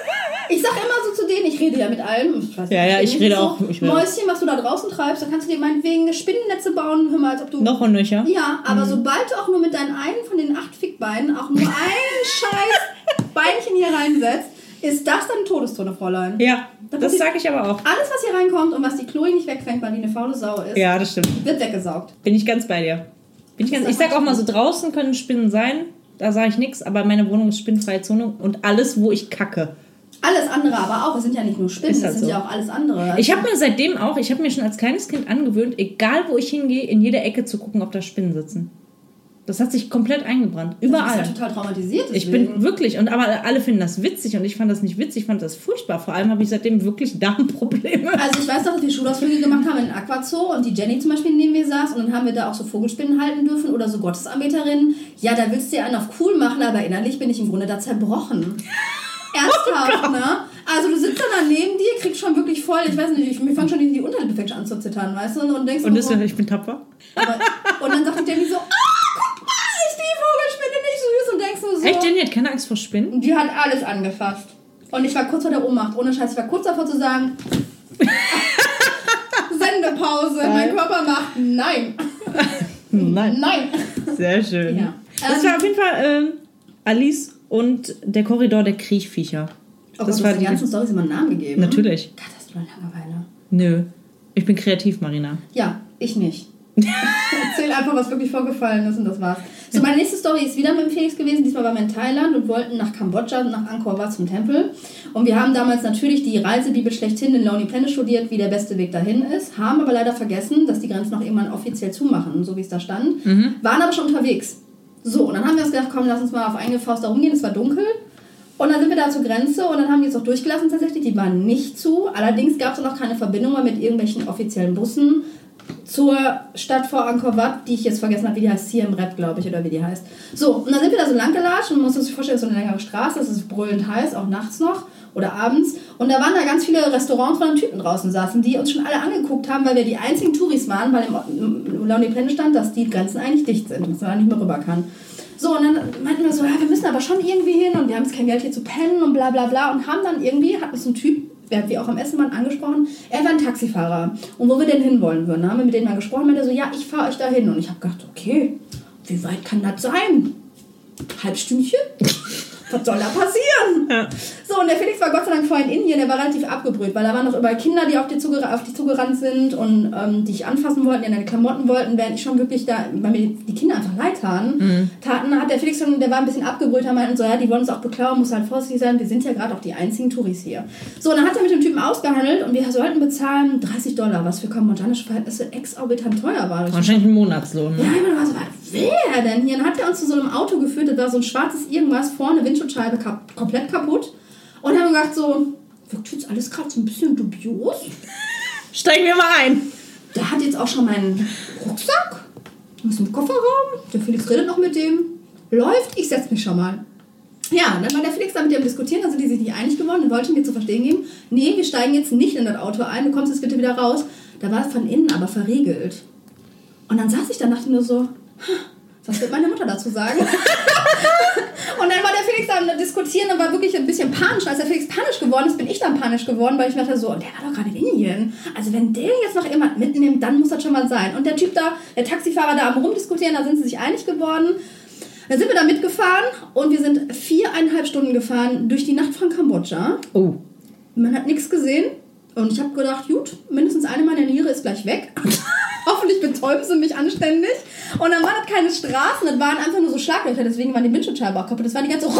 Ich sag immer so zu denen, ich rede ja mit allem. Ich weiß nicht, ich rede auch. Mäuschen, was du da draußen treibst, da kannst du dir meinetwegen Spinnennetze bauen. Hör mal, als ob du... Noch und nöcher. Ja, aber sobald du auch nur mit deinen einen von den 8 Fickbeinen auch nur ein scheiß Beinchen hier reinsetzt, ist das dann Todeszone, Fräulein? Ja, das sage ich aber auch. Alles, was hier reinkommt und was die Chloe nicht wegfängt, weil die eine faule Sau ist, ja, das stimmt, wird weggesaugt. Bin ich ganz bei dir. Ich sag auch mal so, draußen können Spinnen sein, da sage ich nichts, aber meine Wohnung ist spinnenfreie Zone und alles, wo ich kacke. Alles andere aber auch, es sind ja nicht nur Spinnen, es sind ja auch alles andere. Ich habe mir schon als kleines Kind angewöhnt, egal wo ich hingehe, in jeder Ecke zu gucken, ob da Spinnen sitzen. Das hat sich komplett eingebrannt. Überall. Du bist ja total traumatisiert. Ich bin wirklich, aber alle finden das witzig und ich fand das nicht witzig, ich fand das furchtbar. Vor allem habe ich seitdem wirklich Darmprobleme. Also ich weiß noch, dass wir Schulausflüge gemacht haben in den Aquazoo und die Jenny zum Beispiel neben mir saß und dann haben wir da auch so Vogelspinnen halten dürfen oder so Gottesanbeterinnen. Ja, da willst du ja einen auf cool machen, aber innerlich bin ich im Grunde da zerbrochen. Ernsthaft, ne? Also du sitzt dann neben dir, kriegst schon wirklich voll, ich weiß nicht, mir fangen schon die Unterlippe fängt an zu zittern, weißt du? Und denkst ich bin tapfer. Und dann sagt die Jenny so, guck mal, ist die Vogelspinne nicht süß? Und denkst du so... Echt, Jenny hat keine Angst vor Spinnen? Und die hat alles angefasst. Und ich war kurz vor der Ohnmacht, ohne Scheiß, ich war kurz davor zu sagen... Sendepause, mein Körper macht nein. Nein. Sehr schön. Ja. Das war auf jeden Fall Alice und der Korridor der Kriechviecher. Oh, das war die ganzen Storys immer einen Namen gegeben. Natürlich. Gott, hast du eine Langeweile. Nö. Ich bin kreativ, Marina. Ja, ich nicht. Erzähl einfach, was wirklich vorgefallen ist und das war's. So, meine nächste Story ist wieder mit dem Felix gewesen. Diesmal waren wir in Thailand und wollten nach Kambodscha, nach Angkor Wat zum Tempel. Und wir haben damals natürlich die Reisebibel schlechthin in Lonely Planet studiert, wie der beste Weg dahin ist. Haben aber leider vergessen, dass die Grenzen noch irgendwann offiziell zumachen, so wie es da stand. Waren aber schon unterwegs. So, und dann haben wir uns gedacht, komm, lass uns mal auf eigene Faust da rumgehen. Es war dunkel. Und dann sind wir da zur Grenze und dann haben die uns auch durchgelassen tatsächlich. Die waren nicht zu. Allerdings gab es noch keine Verbindung mehr mit irgendwelchen offiziellen Bussen zur Stadt vor Angkor Wat, die ich jetzt vergessen habe, wie die heißt, Siem Reap, glaube ich, oder wie die heißt. So, und dann sind wir da so lang gelatscht und man muss sich vorstellen, es ist so eine längere Straße, es ist brüllend heiß, auch nachts noch oder abends. Und da waren da ganz viele Restaurants, wo dann Typen draußen saßen, die uns schon alle angeguckt haben, weil wir die einzigen Touris waren, weil im Lonely Planet stand, dass die Grenzen eigentlich dicht sind, dass man da nicht mehr rüber kann. So, und dann meinten wir so, ja, wir müssen aber schon irgendwie hin und wir haben jetzt kein Geld hier zu pennen und bla bla bla und haben dann irgendwie, hat uns ein Typ, wie auch am Essen waren, angesprochen, er war ein Taxifahrer und wo wir denn hinwollen würden. Da haben wir mit denen mal gesprochen, meinte so, ja, ich fahre euch da hin. Und ich habe gedacht, okay, wie weit kann das sein? Halbstündchen? Was soll da passieren? Ja. So, und der Felix war Gott sei Dank vorhin in Indien, der war relativ abgebrüht, weil da waren noch überall Kinder, die auf die zugerannt sind und die ich anfassen wollten, die an deine Klamotten wollten, während ich schon wirklich da, weil mir die Kinder einfach leid taten, hat der Felix schon, der war ein bisschen abgebrüht, er meinte so, ja, die wollen uns auch beklauen, muss halt vorsichtig sein, wir sind ja gerade auch die einzigen Touris hier. So, und dann hat er mit dem Typen ausgehandelt und wir sollten bezahlen $30, was für kambodschanische Verhältnisse exorbitant teuer war. Wahrscheinlich ein Monatslohn. Ne? Ja, ich war so, was will er denn hier? Dann hat er uns zu so einem Auto geführt, das war so ein schwarzes irgendwas, vorne Windschutzscheibe komplett kaputt. Und dann haben wir gedacht so, wirkt jetzt alles gerade so ein bisschen dubios. Steigen wir mal ein. Der hat jetzt auch schon meinen Rucksack, ist im Kofferraum, der Felix redet noch mit dem, läuft, ich setze mich schon mal. Ja, dann war der Felix da mit dem diskutieren, dann sind die sich nicht einig geworden und wollten mir zu verstehen geben, nee, wir steigen jetzt nicht in das Auto ein, du kommst jetzt bitte wieder raus. Da war es von innen aber verriegelt. Und dann saß ich da und dachte nur so, was wird meine Mutter dazu sagen? Und dann war der Felix da am Diskutieren und war wirklich ein bisschen panisch. Als der Felix panisch geworden ist, bin ich dann panisch geworden, weil ich dachte so, der war doch gerade in Indien. Also wenn der jetzt noch jemand mitnimmt, dann muss das schon mal sein. Und der Typ da, der Taxifahrer da am Rumdiskutieren, da sind sie sich einig geworden. Dann sind wir da mitgefahren und wir sind 4,5 Stunden gefahren durch die Nacht von Kambodscha. Oh. Man hat nichts gesehen und ich habe gedacht, gut, mindestens eine meiner Niere ist gleich weg. Hoffentlich betäuben sie mich anständig. Und dann waren das keine Straßen, das waren einfach nur so Schlaglöcher, deswegen waren die Windschutzscheibe auch kaputt. Das war die ganze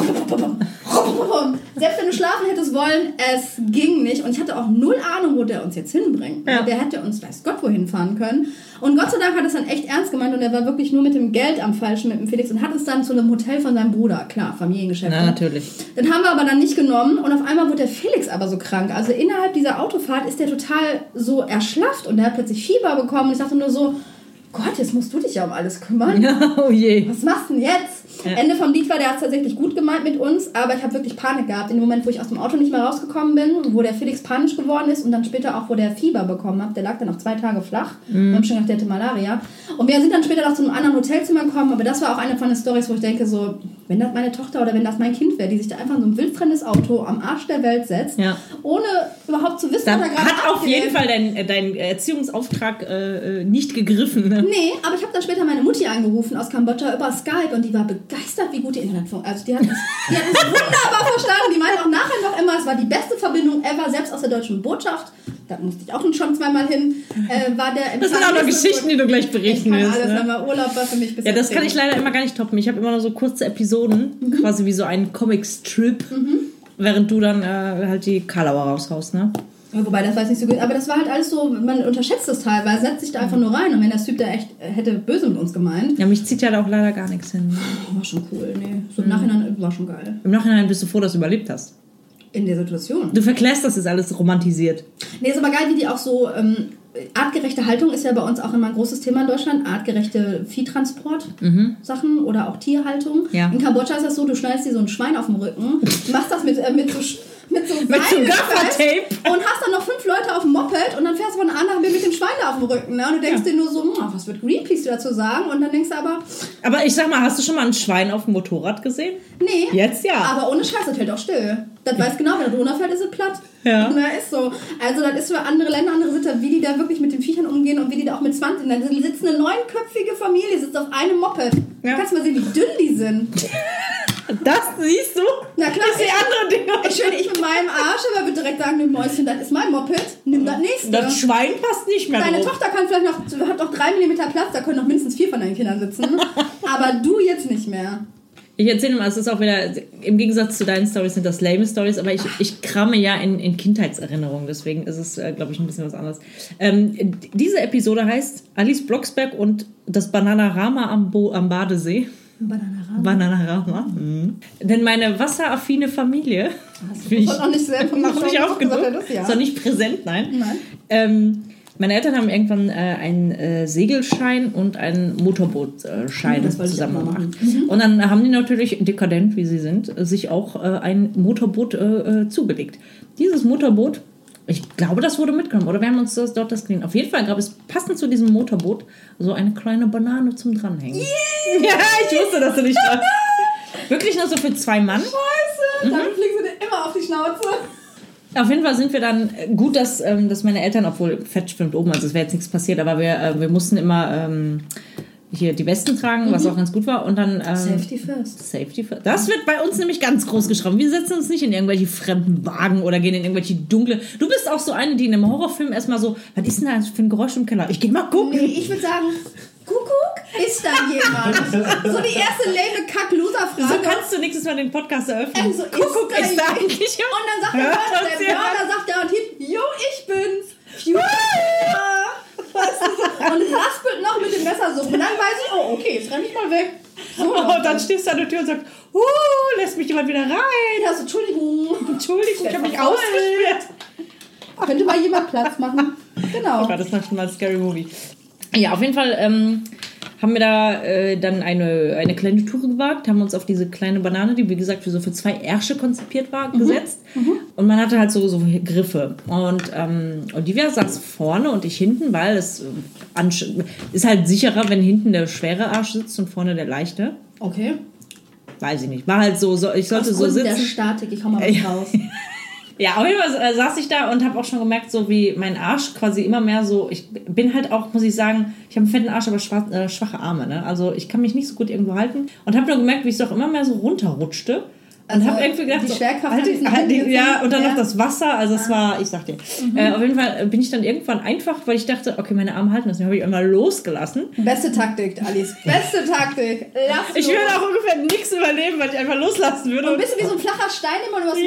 Selbst wenn du schlafen hättest wollen, es ging nicht. Und ich hatte auch null Ahnung, wo der uns jetzt hinbringt. Ja. Der hätte uns, weiß Gott, wohin fahren können. Und Gott sei Dank hat es dann echt ernst gemeint und er war wirklich nur mit dem Geld am Falschen mit dem Felix und hat uns dann zu einem Hotel von seinem Bruder, klar, Familiengeschäft. Na, natürlich. Den haben wir aber dann nicht genommen und auf einmal wurde der Felix aber so krank. Also innerhalb dieser Autofahrt ist der total so erschlafft und der hat plötzlich Fieber bekommen. Und ich dachte nur so, Gott, jetzt musst du dich ja um alles kümmern. Ja, oh je. Was machst du denn jetzt? Ja. Ende vom Lied war, der hat es tatsächlich gut gemeint mit uns, aber ich habe wirklich Panik gehabt. In dem Moment, wo ich aus dem Auto nicht mehr rausgekommen bin, wo der Felix panisch geworden ist und dann später auch, wo der Fieber bekommen hat. Der lag dann noch 2 Tage flach. Wir haben schon gedacht, der hatte Malaria. Und wir sind dann später noch zu einem anderen Hotelzimmer gekommen, aber das war auch eine von den Storys, wo ich denke so, wenn das meine Tochter oder wenn das mein Kind wäre, die sich da einfach in so ein wildfremdes Auto am Arsch der Welt setzt, ohne überhaupt zu wissen, dann was da gerade hat auf jeden Fall dein Erziehungsauftrag nicht gegriffen. Ne? Nee, aber ich habe dann später meine Mutti angerufen aus Kambodscha über Skype und die war begeistert, wie gut die Internet funktioniert. Also die hat es wunderbar verstanden. Die meinte auch nachher noch immer, es war die beste Verbindung ever, selbst aus der deutschen Botschaft. Da musste ich auch schon zweimal hin. War der das sind auch noch Geschichten, die du gleich berichten willst. Alles, ne? Urlaub war für mich bis ja, das kann ich leider immer gar nicht toppen. Ich habe immer nur so kurze Episoden, quasi wie so einen Comic-Strip, während du dann halt die Karlauer raushaust, ne? Ja, wobei, das war jetzt nicht so gut. Aber das war halt alles so, man unterschätzt das teilweise, setzt sich da einfach nur rein. Und wenn der Typ da echt hätte böse mit uns gemeint. Ja, mich zieht ja da auch leider gar nichts hin. War schon cool, nee. So im Nachhinein war schon geil. Im Nachhinein bist du froh, dass du überlebt hast. In der Situation. Du verklärst, das ist alles romantisiert. Nee, ist aber geil, wie die auch so... artgerechte Haltung ist ja bei uns auch immer ein großes Thema in Deutschland. Artgerechte Viehtransport-Sachen oder auch Tierhaltung. Ja. In Kambodscha ist das so, du schneidest dir so ein Schwein auf dem Rücken, machst das mit so Gaffertape und hast dann noch 5 Leute auf dem Moped und dann fährst du von einer mit dem Schwein da auf dem Rücken. Ne? Und du denkst dir nur so, was wird Greenpeace dazu sagen? Und dann denkst du aber ich sag mal, hast du schon mal ein Schwein auf dem Motorrad gesehen? Nee. Jetzt ja. Aber ohne Scheiß, das hält auch still. Das weiß genau, wenn das runterfällt, ist es platt. Ja. Na, ist so. Also das ist für andere Länder, andere Sitte, wie die da wirklich mit den Viechern umgehen und wie die da auch mit 20... Dann sitzt eine 9-köpfige Familie, sitzt auf einem Moped. Ja. Du kannst mal sehen, wie dünn die sind. Das siehst du? Na klar, Das sind die andere Dinge. ich mit meinem Arsch, aber würde direkt sagen, nimm Mäuschen, das ist mein Moped, nimm das nächste. Das Schwein passt nicht mehr Deine drauf. Tochter kann vielleicht noch, hat noch 3 mm Platz, da können noch mindestens 4 von deinen Kindern sitzen. Aber du jetzt nicht mehr. Ich erzähle mal, es ist auch wieder, im Gegensatz zu deinen Storys sind das lame Storys, aber ich kramme ja in Kindheitserinnerungen, deswegen ist es, glaube ich, ein bisschen was anderes. Diese Episode heißt Alice Blocksberg und das Bananarama am Badesee. Bananarama. Mhm. Denn meine wasseraffine Familie, Ich noch nicht sehr noch nicht aufgedrückt, ist noch nicht präsent, nein. Meine Eltern haben irgendwann einen Segelschein und einen Motorbootschein zusammen gemacht. Und dann haben die natürlich, dekadent wie sie sind, sich auch ein Motorboot zugelegt. Dieses Motorboot, ich glaube, das wurde mitgenommen, oder wir haben uns dort das gesehen. Auf jeden Fall gab es passend zu diesem Motorboot so eine kleine Banane zum Dranhängen. Yeah! Ja, ich wusste, dass du nicht warst. Wirklich nur so für 2 Mann. Scheiße, damit fliegen sie dir immer auf die Schnauze. Auf jeden Fall sind wir dann, gut, dass meine Eltern, obwohl Fett schwimmt oben, also es wäre jetzt nichts passiert, aber wir mussten immer hier die Westen tragen, was auch ganz gut war. Und dann Safety first. Safety first. Das wird bei uns nämlich ganz groß geschrieben. Wir setzen uns nicht in irgendwelche fremden Wagen oder gehen in irgendwelche dunkle. Du bist auch so eine, die in einem Horrorfilm erstmal so, was ist denn da für ein Geräusch im Keller? Ich geh mal gucken. Nee, ich würde sagen, Kuckuck, ist da jemand? So die erste lame Kack-Loser-Frage. So kannst du nächstes Mal den Podcast eröffnen. Also, Kuckuck, ist da eigentlich jemand? Und dann sagt der Mörder, sagt garantiert, jo, ich bin's. Weißt du, so. Und raspelt noch mit dem Messer so. Und dann weiß ich, oh, okay, jetzt renn ich mal weg. So, und dann stehst du an der Tür und sagst, lässt mich jemand wieder rein. Ja, so, Entschuldigung, ich habe mich ausgesperrt. Könnte mal jemand Platz machen. Genau. Oh Gott, das war schon mal ein Scary Movie. Ja, auf jeden Fall haben wir da dann eine kleine Tour gewagt, haben uns auf diese kleine Banane, die wie gesagt für 2 Ärsche konzipiert war, gesetzt. Und man hatte halt so Griffe. Und Olivia saß vorne und ich hinten, weil es ist halt sicherer, wenn hinten der schwere Arsch sitzt und vorne der leichte. Okay. Weiß ich nicht. War halt so ich sollte so sitzen. Der Statik, ich komme mal raus. Ja, auf jeden Fall saß ich da und habe auch schon gemerkt, so wie mein Arsch quasi immer mehr so, ich bin halt auch, muss ich sagen, ich habe einen fetten Arsch, aber schwache Arme, ne? Also ich kann mich nicht so gut irgendwo halten und habe nur gemerkt, wie ich es auch immer mehr so runterrutschte. Und habe irgendwie gedacht, die Schwerkraft ja, und dann noch das Wasser, also es war, ich sag dir, auf jeden Fall bin ich dann irgendwann einfach, weil ich dachte, okay, meine Arme halten das, dann habe ich einmal losgelassen. Beste Taktik, Alice, beste Taktik. Ich würde auch ungefähr nichts überleben, weil ich einfach loslassen würde. Und bist du wie so ein flacher Stein immer, du hast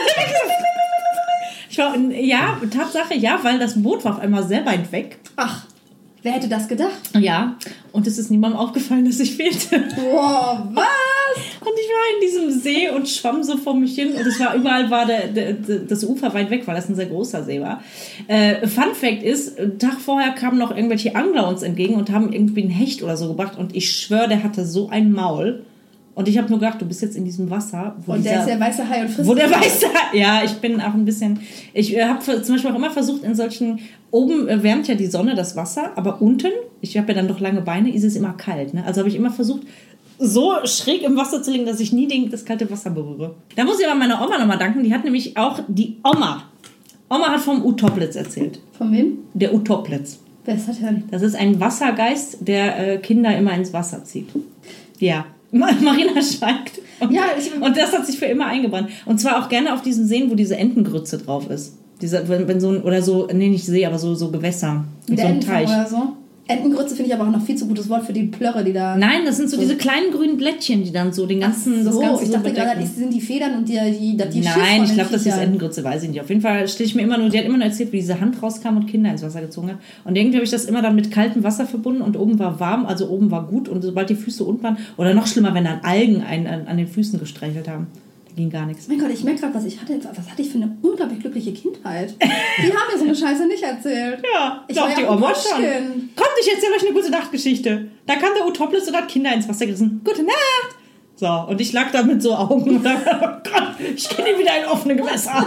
ja, Tatsache, ja, weil das Boot war auf einmal sehr weit weg. Ach, wer hätte das gedacht? Ja, und es ist niemandem aufgefallen, dass ich fehlte. Boah, was? Und ich war in diesem See und schwamm so vor mich hin und es war überall das Ufer weit weg, weil das ein sehr großer See war. Fun Fact ist, einen Tag vorher kamen noch irgendwelche Angler uns entgegen und haben irgendwie einen Hecht oder so gebracht und ich schwöre, der hatte so ein Maul. Und ich habe nur gedacht, du bist jetzt in diesem Wasser. Und der ist der weiße Hai und frisst. Wo der weiße Hai. Ja, ich bin auch ein bisschen. Ich habe zum Beispiel auch immer versucht, in solchen. Oben wärmt ja die Sonne das Wasser, aber unten, ich habe ja dann doch lange Beine, ist es immer kalt. Ne? Also habe ich immer versucht, so schräg im Wasser zu liegen, dass ich nie das kalte Wasser berühre. Da muss ich aber meiner Oma nochmal danken. Die hat nämlich auch die Oma. Oma hat vom Utoplitz erzählt. Von wem? Der Utoplitz. Wer ist das denn? Das ist ein Wassergeist, der Kinder immer ins Wasser zieht. Ja. Marina schweigt. Und das hat sich für immer eingebrannt. Und zwar auch gerne auf diesen Seen, wo diese Entengrütze drauf ist. Wenn so ein, oder so, nee, nicht See, aber so Gewässer. Wie der so ein Teich. Oder so. Entengrütze finde ich aber auch noch viel zu gutes Wort für die Plörre, die da... Nein, das sind so diese kleinen grünen Blättchen, die dann so den ganzen... das Ganze ich dachte gerade, das sind die Federn und die Nein, ich glaube, das ist Entengrütze, weiß ich nicht. Auf jeden Fall stelle ich mir immer nur... Die hat immer nur erzählt, wie diese Hand rauskam und Kinder ins Wasser gezogen hat. Und irgendwie habe ich das immer dann mit kaltem Wasser verbunden und oben war warm, also oben war gut. Und sobald die Füße unten waren... Oder noch schlimmer, wenn dann Algen an den Füßen gestreichelt haben. Ging gar nichts. Mein Gott, ich merke gerade, was hatte ich für eine unglaublich glückliche Kindheit. Die haben mir so eine Scheiße nicht erzählt. Ja, ich war die ja Oma schon. Kommt, ich erzähle euch eine gute Nachtgeschichte. Da kam der Utoplitz und hat Kinder ins Wasser gerissen. Gute Nacht! So, und ich lag da mit so Augen und dachte, oh Gott, ich gehe nie wieder in offene Gewässer.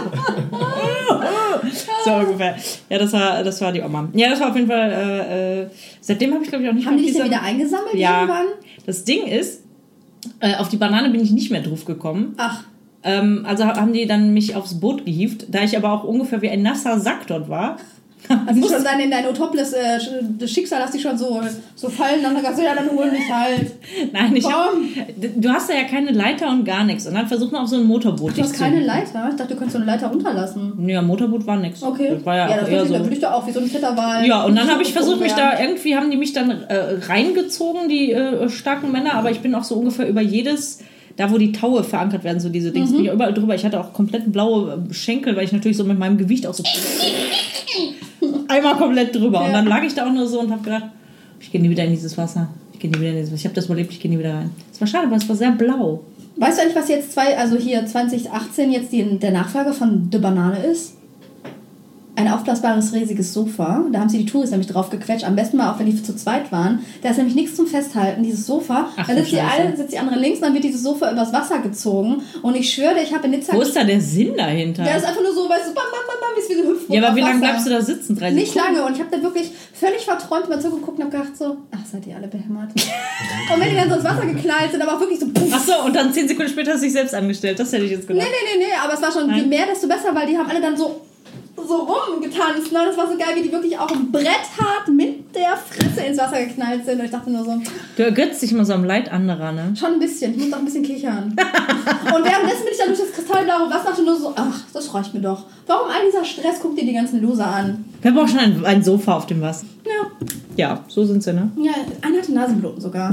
So ungefähr. Ja, das war die Oma. Ja, das war auf jeden Fall, seitdem habe ich glaube ich auch nicht mehr... Haben die dich denn wieder eingesammelt irgendwann? Das Ding ist, auf die Banane bin ich nicht mehr drauf gekommen. Ach. Also haben die dann mich aufs Boot gehievt, da ich aber auch ungefähr wie ein nasser Sack dort war. Also schon in dein utopisches Schicksal hast du schon so fallen, dann sagst du, ja, dann hol mich halt. Nein, du hast da ja keine Leiter und gar nichts. Und dann versuch mal auf so ein Motorboot. Du hast keine Leiter? Ich dachte, du könntest so eine Leiter unterlassen. Ja, Motorboot war nix. Okay. Das war ja das würde ich doch auch wie so ein Fetterwal. Ja, und dann habe ich versucht, mich da, irgendwie haben die mich dann reingezogen, die starken Männer, aber ich bin auch so ungefähr über jedes, da wo die Taue verankert werden, so diese Dings, bin ich überall drüber. Ich hatte auch komplett blaue Schenkel, weil ich natürlich so mit meinem Gewicht auch so einmal komplett drüber. Ja. Und dann lag ich da auch nur so und habe gedacht, ich gehe nie wieder in dieses Wasser. Ich habe das überlebt, ich gehe nie wieder rein. Es war schade, aber es war sehr blau. Weißt du eigentlich, was jetzt hier 2018 jetzt der Nachfolger von The Banane ist? Ein aufblasbares, riesiges Sofa. Da haben sie die Touris nämlich drauf gequetscht. Am besten mal, auch wenn die zu zweit waren. Da ist nämlich nichts zum Festhalten, dieses Sofa. Da sitzt die andere links und dann wird dieses Sofa übers Wasser gezogen. Und ich schwöre dir, ich habe in Nizza... Wo ist da der Sinn dahinter? Der ist einfach nur so, weißt du, wie es wie so hüpft. Ja, aber wie lange bleibst du da sitzen? 3 Sekunden? Nicht lange. Und ich habe da wirklich völlig verträumt mal zugeguckt und habe gedacht so, ach, seid ihr alle behämmert. Und wenn die dann so ins Wasser geknallt sind, aber auch wirklich so... Puff. Ach so, und dann 10 Sekunden später hast du dich selbst angestellt. Das hätte ich jetzt gedacht. Nee. Aber es war schon, je mehr, desto besser, weil die haben alle dann so rumgetanzt. Ne? Das war so geil, wie die wirklich auch bretthart mit der Fresse ins Wasser geknallt sind. Und ich dachte nur so... Du ergötzt dich immer so am Leid anderer, ne? Schon ein bisschen. Ich muss auch ein bisschen kichern. Und währenddessen bin ich dann durch das kristallblaue Wasser dachte nur so, ach, das reicht mir doch. Warum all dieser Stress? Guck dir die ganzen Loser an. Wir haben auch schon ein Sofa auf dem Wasser. Ja. Ja, so sind sie, ne? Ja, einer hatte Nasenbluten sogar.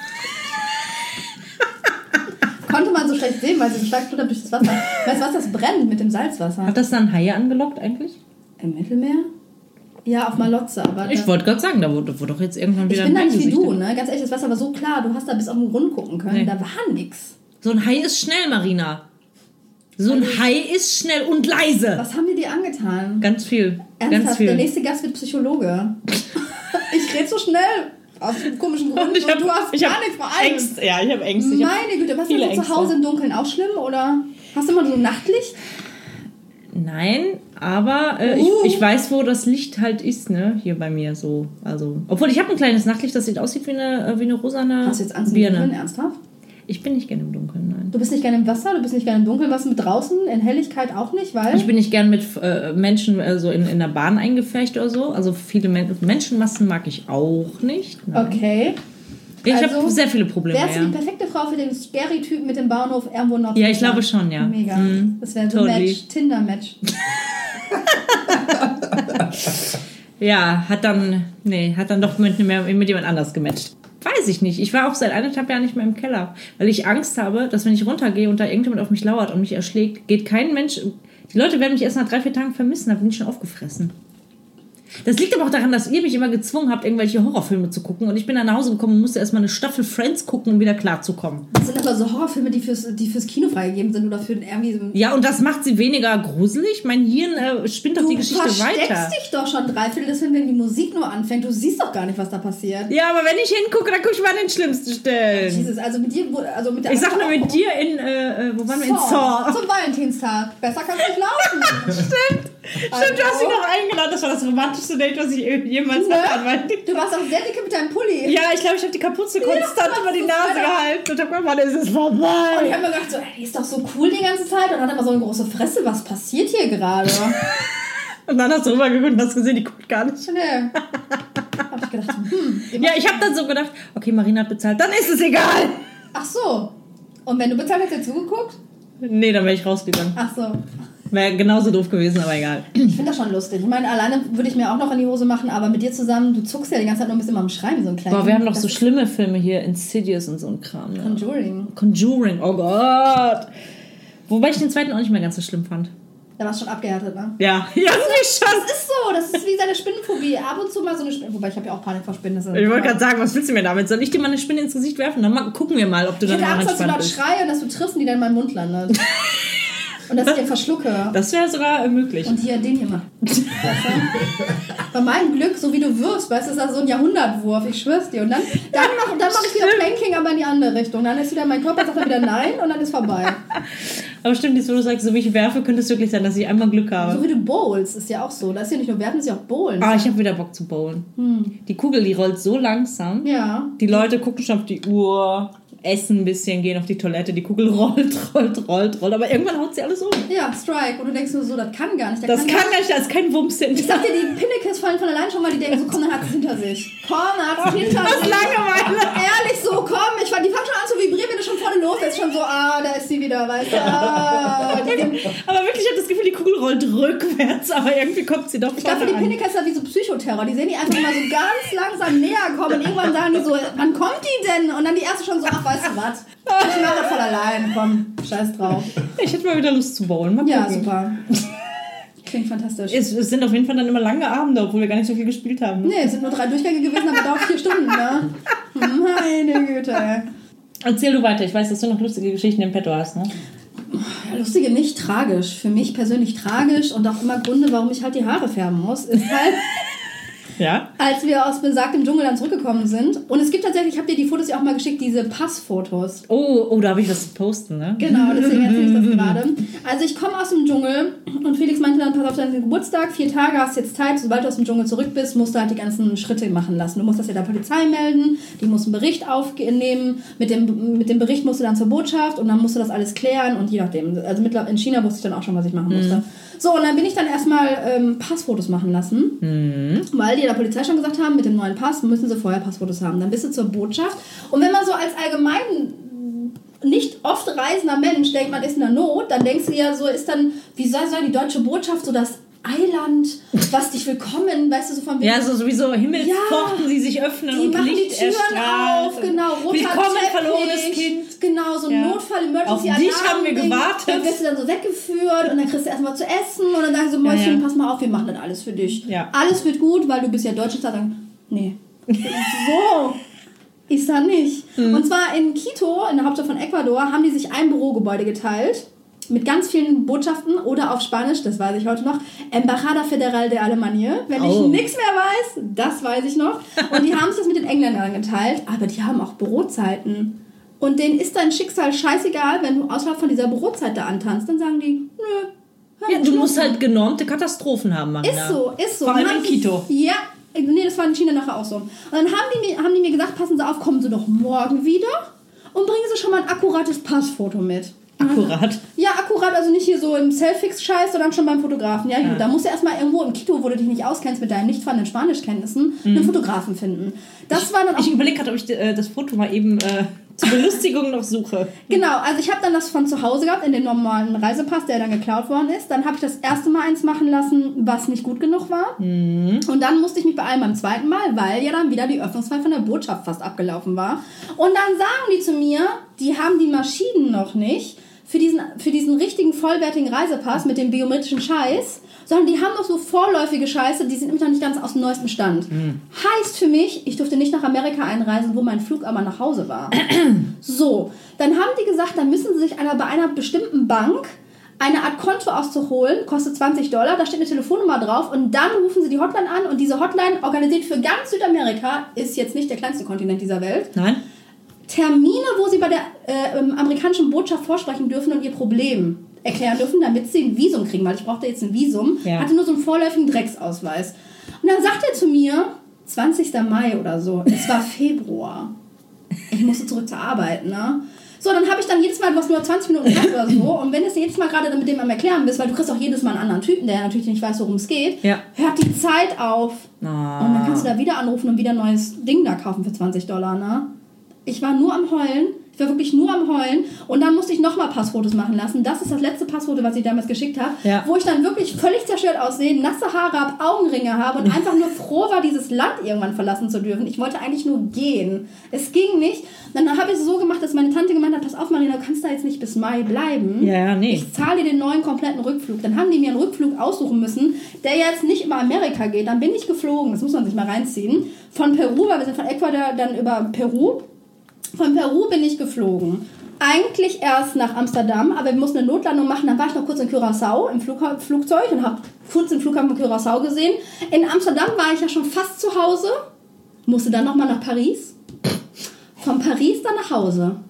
Konnte man so schlecht sehen, weil sie stark durch das Wasser. Weißt du was, das brennt mit dem Salzwasser. Hat das dann Haie angelockt eigentlich? Im Mittelmeer? Ja, auf Malotze. Aber ich wollte gerade sagen, da wurde doch jetzt irgendwann wieder ein Hai. Ich bin da nicht wie du, ne? Ganz ehrlich, das Wasser war so klar, du hast da bis auf den Grund gucken können. Nee. Da war nix. So ein Hai ist schnell, Marina. So ein Hai ist schnell und leise. Was haben die dir angetan? Ganz viel. Ernsthaft, ganz viel. Der nächste Gast wird Psychologe. Ich rede so schnell. Aus komischen Gründen. Und du hast gar nichts vor allem. Ängste. Ja, ich habe Ängste. Meine Güte, was ist so zu Hause im Dunkeln auch schlimm? Oder hast du immer so Nachtlicht? Nein, aber ich weiß, wo das Licht halt ist, ne? Hier bei mir so. Also, obwohl, ich habe ein kleines Nachtlicht, das sieht aussieht wie eine rosane Hast du jetzt Angst im Dunkeln? Ernsthaft? Ich bin nicht gerne im Dunkeln, nein. Du bist nicht gerne im Wasser, du bist nicht gerne im Dunkeln. Was mit draußen? In Helligkeit auch nicht, weil... Ich bin nicht gern mit Menschen so in der Bahn eingefärbt oder so. Also viele Menschenmassen mag ich auch nicht. Nein. Okay. Ich habe sehr viele Probleme. Wärst du die perfekte Frau für den Scary-Typen mit dem Bahnhof irgendwo noch? Ja, ich glaube schon, ja. Mega. Das wäre so ein Match, Tinder-Match. Ja, hat dann doch mit jemand anders gematcht. Weiß ich nicht. Ich war auch seit 1,5 Jahren nicht mehr im Keller, weil ich Angst habe, dass wenn ich runtergehe und da irgendjemand auf mich lauert und mich erschlägt, geht kein Mensch... Die Leute werden mich erst nach 3-4 Tagen vermissen, da bin ich schon aufgefressen. Das liegt aber auch daran, dass ihr mich immer gezwungen habt, irgendwelche Horrorfilme zu gucken. Und ich bin dann nach Hause gekommen und musste erstmal eine Staffel Friends gucken, um wieder klarzukommen. Das sind aber so Horrorfilme, die fürs Kino freigegeben sind oder für irgendwie so... Ja, und das macht sie weniger gruselig. Mein Hirn spinnt doch die Geschichte weiter. Du versteckst dich doch schon 3/4 des Films, wenn die Musik nur anfängt. Du siehst doch gar nicht, was da passiert. Ja, aber wenn ich hingucke, dann gucke ich mal an den schlimmsten Stellen. Jesus, also mit dir... Also mit der ich sag nur mit dir wo waren wir? In Saw. Zum Valentinstag. Besser kannst du nicht laufen. Stimmt. Stimmt, du hast sie noch eingeladen. Das war das romantischste Date, was ich jemals hatte. Du warst auch sehr dicke mit deinem Pulli. Ja, ich glaube, ich habe die Kapuze konstant über die Nase gehalten. Und hab gedacht, wann ist es vorbei? Und ich habe mir gedacht, so, die ist doch so cool die ganze Zeit. Und hat immer so eine große Fresse. Was passiert hier gerade? Und dann hast du rübergeguckt und hast gesehen, die guckt gar nicht. Nee. Hab ich gedacht, ja, ich habe dann so gedacht, okay, Marina hat bezahlt, dann ist es egal. Ach so. Und wenn du bezahlt hast, hast du zugeguckt? Nee, dann wäre ich rausgegangen. Ach so. Wäre genauso doof gewesen, aber egal. Ich finde das schon lustig. Ich meine, alleine würde ich mir auch noch in die Hose machen, aber mit dir zusammen, du zuckst ja die ganze Zeit nur ein bisschen am Schreien, wie so ein kleiner. Boah, wir haben doch so schlimme Filme hier, Insidious und so ein Kram. Ne? Conjuring, oh Gott. Wobei ich den zweiten auch nicht mehr ganz so schlimm fand. Da war es schon abgehärtet, ne? Ja, nicht schon. Das ist so, das ist wie seine Spinnenphobie. Ab und zu mal so eine Spinne, wobei ich habe ja auch Panik vor Spinnen. Ich wollte gerade sagen, was willst du mir damit? Soll ich dir mal eine Spinne ins Gesicht werfen? Dann gucken wir mal, ob du dann mal entspannt bist. Ich hätte Angst, dass du laut schreie und dass du triffst und die dann in meinem Mund landet. Und dass ich den verschlucke. Das wäre sogar möglich. Und hier den hier mal. Bei meinem Glück, so wie du wirfst, weißt du, ist das so ein Jahrhundertwurf, ich schwör's dir. Und dann mache ich wieder Planking, aber in die andere Richtung. Dann ist wieder mein Körper, sagt er wieder nein und dann ist vorbei. Aber stimmt, jetzt wo du sagst, so wie ich werfe, könnte es wirklich sein, dass ich einmal Glück habe. So wie du bowlst, ist ja auch so. Das ist ja nicht nur werfen, das ist ja auch bowlen. Ah, ich habe wieder Bock zu bowlen. Die Kugel, die rollt so langsam. Ja. Die Leute gucken schon auf die Uhr. essen ein bisschen, gehen auf die Toilette, die Kugel rollt, aber irgendwann haut sie alles um. Ja, Strike. Und du denkst nur so, das kann gar nicht. Das kann gar nicht, da ist kein Wumms hinter. Ich sag dir, die Pinnekes fallen von allein schon mal, die denken so, komm, dann hat es hinter sich. Komm, dann hat es hinter sich. Das Langeweile. Ehrlich so, komm, die fangen schon an zu vibrieren, wenn du schon vorne los bist. Schon so, da ist sie wieder, weißt du. Aber wirklich, ich habe das Gefühl, die Kugel rollt rückwärts, aber irgendwie kommt sie doch Ich glaube, für die Pinnekes ist das wie so Psychoterror. Die sehen die einfach mal so ganz langsam näher kommen und irgendwann sagen die so, wann kommt die denn? Und dann die erste schon so, ach, weißt du was? Ich mache das voll allein, komm, scheiß drauf. Ich hätte mal wieder Lust zu bowlen. Mal gucken. Ja, super. Klingt fantastisch. Es sind auf jeden Fall dann immer lange Abende, obwohl wir gar nicht so viel gespielt haben. Nee, es sind nur 3 Durchgänge gewesen, aber dauert 4 Stunden, ne? Meine Güte, ey. Erzähl du weiter, ich weiß, dass du noch lustige Geschichten im Petto hast, ne? Ja, lustige, nicht tragisch. Für mich persönlich tragisch und auch immer Gründe, warum ich halt die Haare färben muss, ist halt... Ja? Als wir aus besagtem Dschungel dann zurückgekommen sind. Und es gibt tatsächlich, ich habe dir die Fotos ja auch mal geschickt, diese Passfotos. Oh, da habe ich was zu posten, ne? Genau, deswegen erzähle ich das gerade. Also ich komme aus dem Dschungel und Felix meinte dann, pass auf deinen Geburtstag, 4 Tage, hast jetzt Zeit, sobald du aus dem Dschungel zurück bist, musst du halt die ganzen Schritte machen lassen. Du musst das ja der Polizei melden, die muss einen Bericht aufnehmen, mit dem Bericht musst du dann zur Botschaft und dann musst du das alles klären und je nachdem. Also in China wusste ich dann auch schon, was ich machen musste. So, und dann bin ich dann erstmal Passfotos machen lassen, weil die der Polizei schon gesagt haben, mit dem neuen Pass müssen sie vorher Passfotos haben. Dann bist du zur Botschaft. Und wenn man so als allgemein nicht oft reisender Mensch denkt, man ist in der Not, dann denkst du ja so, ist dann, wie soll die deutsche Botschaft so das Eiland, was dich willkommen, weißt du, so von wegen... Ja, so sowieso Himmelspforten, die sich öffnen die und machen Licht die Türen auf, genau, roter Willkommen, Teppich, verlorenes Kind. Genau, so ein Notfall-Emergency-Alarm. Auf dich haben wir gewartet. Dann wirst du dann so weggeführt und dann kriegst du erstmal zu essen und dann sagen so, Mäuschen, pass mal auf, wir machen das alles für dich. Ja. Alles wird gut, weil du bist ja Deutsch und sagen, nee. So ist er nicht. Und zwar in Quito, in der Hauptstadt von Ecuador, haben die sich ein Bürogebäude geteilt mit ganz vielen Botschaften oder auf Spanisch, das weiß ich heute noch, Embajada Federal de Alemania. Wenn ich nichts mehr weiß, das weiß ich noch. Und die haben sich das mit den Engländern geteilt, aber die haben auch Bürozeiten. Und denen ist dein Schicksal scheißegal, wenn du außerhalb von dieser Bürozeit da antanzt. Dann sagen die, nö. Ja, du musst halt genormte Katastrophen haben, Magda. Ist so. Vor allem in Quito. Ja, nee, das war in China nachher auch so. Und dann haben die mir gesagt, passen Sie auf, kommen Sie doch morgen wieder und bringen Sie schon mal ein akkurates Passfoto mit. Akkurat? Ja, akkurat, also nicht hier so im Selfix-Scheiß, sondern schon beim Fotografen. Ja, gut, da musst du erstmal irgendwo im Quito, wo du dich nicht auskennst mit deinen nicht vorhandenen Spanischkenntnissen, einen Fotografen finden. Das war dann auch... Ich überlege gerade, ob ich das Foto mal eben zur Belustigung noch suche. Genau, also ich habe dann das von zu Hause gehabt, in dem normalen Reisepass, der dann geklaut worden ist. Dann habe ich das erste Mal eins machen lassen, was nicht gut genug war. Und dann musste ich mich beeilen beim zweiten Mal, weil ja dann wieder die Öffnungsfrist von der Botschaft fast abgelaufen war. Und dann sagen die zu mir, die haben die Maschinen noch nicht für diesen richtigen, vollwertigen Reisepass mit dem biometrischen Scheiß, sondern die haben noch so vorläufige Scheiße, die sind nämlich noch nicht ganz aus dem neuesten Stand. Heißt für mich, ich durfte nicht nach Amerika einreisen, wo mein Flug aber nach Hause war. So, dann haben die gesagt, dann müssen sie sich bei einer bestimmten Bank eine Art Konto auszuholen, kostet $20, da steht eine Telefonnummer drauf und dann rufen sie die Hotline an und diese Hotline organisiert für ganz Südamerika, ist jetzt nicht der kleinste Kontinent dieser Welt, Nein. Termine, wo sie bei der amerikanischen Botschaft vorsprechen dürfen und ihr Problem erklären dürfen, damit sie ein Visum kriegen, weil ich brauchte jetzt ein Visum, hatte nur so einen vorläufigen Drecksausweis. Und dann sagt er zu mir, 20. Mai oder so, es war Februar. Ich musste zurück zur Arbeit, ne? So, dann habe ich dann jedes Mal, du hast nur 20 Minuten Zeit oder so, und wenn du jedes Mal gerade mit dem am Erklären bist, weil du kriegst auch jedes Mal einen anderen Typen, der natürlich nicht weiß, worum es geht, hört die Zeit auf. Und dann kannst du da wieder anrufen und wieder ein neues Ding da kaufen für $20, ne? Ich war nur am Heulen. Ich war wirklich nur am Heulen. Und dann musste ich nochmal Passfotos machen lassen. Das ist das letzte Passfoto, was ich damals geschickt habe. Ja. Wo ich dann wirklich völlig zerstört aussehe, nasse Haare habe, Augenringe habe und einfach nur froh war, dieses Land irgendwann verlassen zu dürfen. Ich wollte eigentlich nur gehen. Es ging nicht. Dann habe ich es so gemacht, dass meine Tante gemeint hat, pass auf, Marina, du kannst da jetzt nicht bis Mai bleiben. Ja, nee. Ich zahle dir den neuen kompletten Rückflug. Dann haben die mir einen Rückflug aussuchen müssen, der jetzt nicht über Amerika geht. Dann bin ich geflogen. Das muss man sich mal reinziehen. Von Peru, weil wir sind von Ecuador dann über Peru. Von Peru bin ich geflogen. Eigentlich erst nach Amsterdam, aber wir mussten eine Notlandung machen. Dann war ich noch kurz in Curaçao im Flugzeug und habe kurz den Flughafen von Curaçao gesehen. In Amsterdam war ich ja schon fast zu Hause, musste dann nochmal nach Paris. Von Paris dann nach Hause.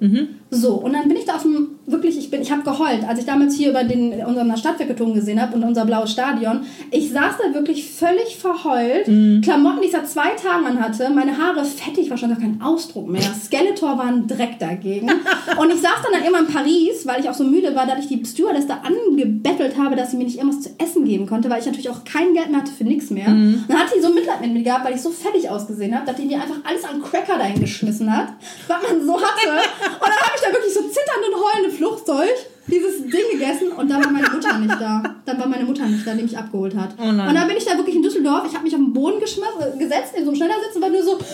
So, und dann bin ich da ich habe geheult, als ich damals hier über unseren Stadtwerketurm gesehen habe und unser blaues Stadion. Ich saß da wirklich völlig verheult. Klamotten, die ich seit 2 Tagen anhatte, meine Haare fettig, war schon gar kein Ausdruck mehr. Skeletor war ein Dreck dagegen. Und ich saß dann immer in Paris, weil ich auch so müde war, dass ich die Stewardess da angebettelt habe, dass sie mir nicht irgendwas zu essen geben konnte, weil ich natürlich auch kein Geld mehr hatte für nichts mehr. Dann hat sie so Mitleid mit mir gehabt, weil ich so fettig ausgesehen habe, dass die mir einfach alles an Cracker dahin geschmissen hat, was man so hatte. Und dann habe ich da wirklich so zitternd und heulend im Flugzeug dieses Ding gegessen und dann war meine Mutter nicht da. Die mich abgeholt hat. Oh nein. Und dann bin ich da wirklich in Düsseldorf, ich habe mich auf den Boden gesetzt, in so einem Schneidersitz und war nur so und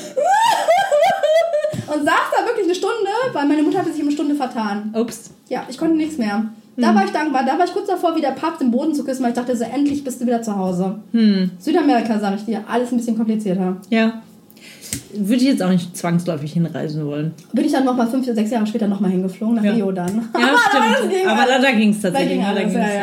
saß da wirklich eine Stunde, weil meine Mutter hatte sich um eine Stunde vertan. Ups. Ja, ich konnte nichts mehr. Da war ich dankbar. Da war ich kurz davor, wie der Papst den Boden zu küssen, weil ich dachte, so endlich bist du wieder zu Hause. Südamerika, sag ich dir, alles ein bisschen komplizierter. Ja. Würde ich jetzt auch nicht zwangsläufig hinreisen wollen. Bin ich dann nochmal 5 oder 6 Jahre später nochmal hingeflogen, nach Rio dann. Ja, stimmt. Aber da ging es tatsächlich. Da ging alles,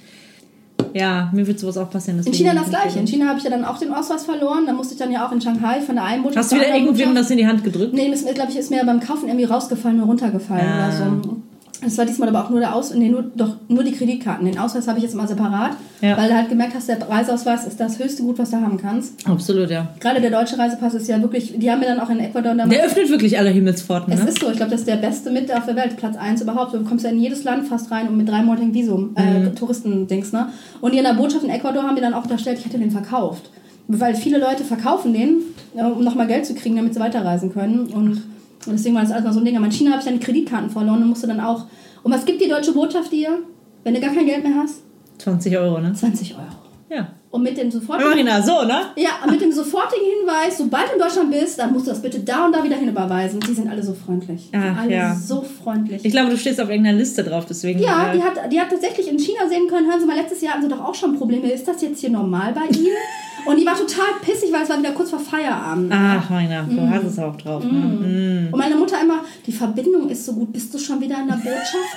Ja, mir wird sowas auch passieren. In China das Gleiche. In China habe ich ja dann auch den Ausweis verloren. Dann musste ich dann ja auch in Shanghai von der einen Botschaft. Hast du wieder irgendwem das in die Hand gedrückt? Nee, glaube ich, ist mir beim Kaufen irgendwie rausgefallen oder runtergefallen oder so. Das war diesmal aber auch nur nur die Kreditkarten. Den Ausweis habe ich jetzt immer separat, weil du halt gemerkt hast, der Reiseausweis ist das höchste Gut, was du haben kannst. Absolut, ja. Gerade der deutsche Reisepass ist ja wirklich, die haben mir dann auch in Ecuador... Der öffnet wirklich alle Himmelspforten, Es ist so, ich glaube, das ist der beste mit auf der Welt, Platz 1 überhaupt. Du kommst ja in jedes Land fast rein und mit 3-monatigen Visum, Touristendings, ne? Und die in der Botschaft in Ecuador haben mir dann auch unterstellt, ich hätte den verkauft. Weil viele Leute verkaufen den, um nochmal Geld zu kriegen, damit sie weiterreisen können. Und deswegen war das alles mal so ein Ding. Aber in China habe ich dann die Kreditkarten verloren und musste dann auch... Und was gibt die deutsche Botschaft dir, wenn du gar kein Geld mehr hast? 20 €, ne? 20 €. Ja. Und mit dem sofortigen... Marina, so, ne? Ja, und mit dem sofortigen Hinweis, sobald du in Deutschland bist, dann musst du das bitte da und da wieder hinüberweisen. Die sind alle so freundlich. So freundlich. Ich glaube, du stehst auf irgendeiner Liste drauf, deswegen... Ja, die hat tatsächlich in China sehen können, hören Sie mal, letztes Jahr hatten sie doch auch schon Probleme. Ist das jetzt hier normal bei Ihnen? Und die war total pissig, weil es war wieder kurz vor Feierabend. Ach, Marina, du hast es auch drauf. Ne? Und meine Mutter immer, die Verbindung ist so gut, bist du schon wieder in der Botschaft?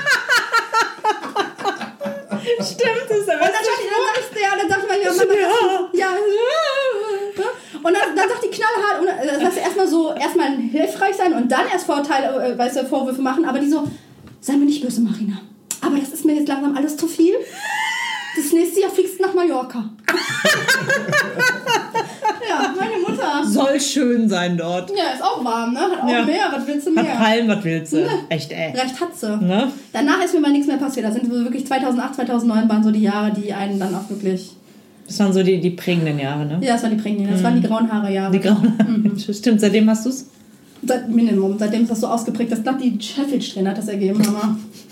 Stimmt, das ist aber... Und dann sag ich mal, ja. Und dann sagt die knallhart, dass sie erstmal hilfreich sein und dann erst Vorwürfe machen, aber die so, sei mir nicht böse, Marina, aber das ist mir jetzt langsam alles zu viel. Das nächste Jahr fliegst du nach Mallorca. Ja, meine Mutter. Soll schön sein dort. Ja, ist auch warm, ne? Hat auch Meer, was willst du mehr? Hat Palmen, was willst du? Ne? Echt, ey. Recht hat sie. Ne? Danach ist mir mal nichts mehr passiert. Da sind wirklich 2008, 2009 waren so die Jahre, die einen dann auch wirklich... Das waren so die prägenden Jahre, ne? Ja, das waren die prägenden. Das waren die grauen Haare Jahre. Die grauen Haare. Stimmt, seitdem hast du es? Seitdem ist das so ausgeprägt, dass das die Sheffield-Strähne hat das ergeben, Mama.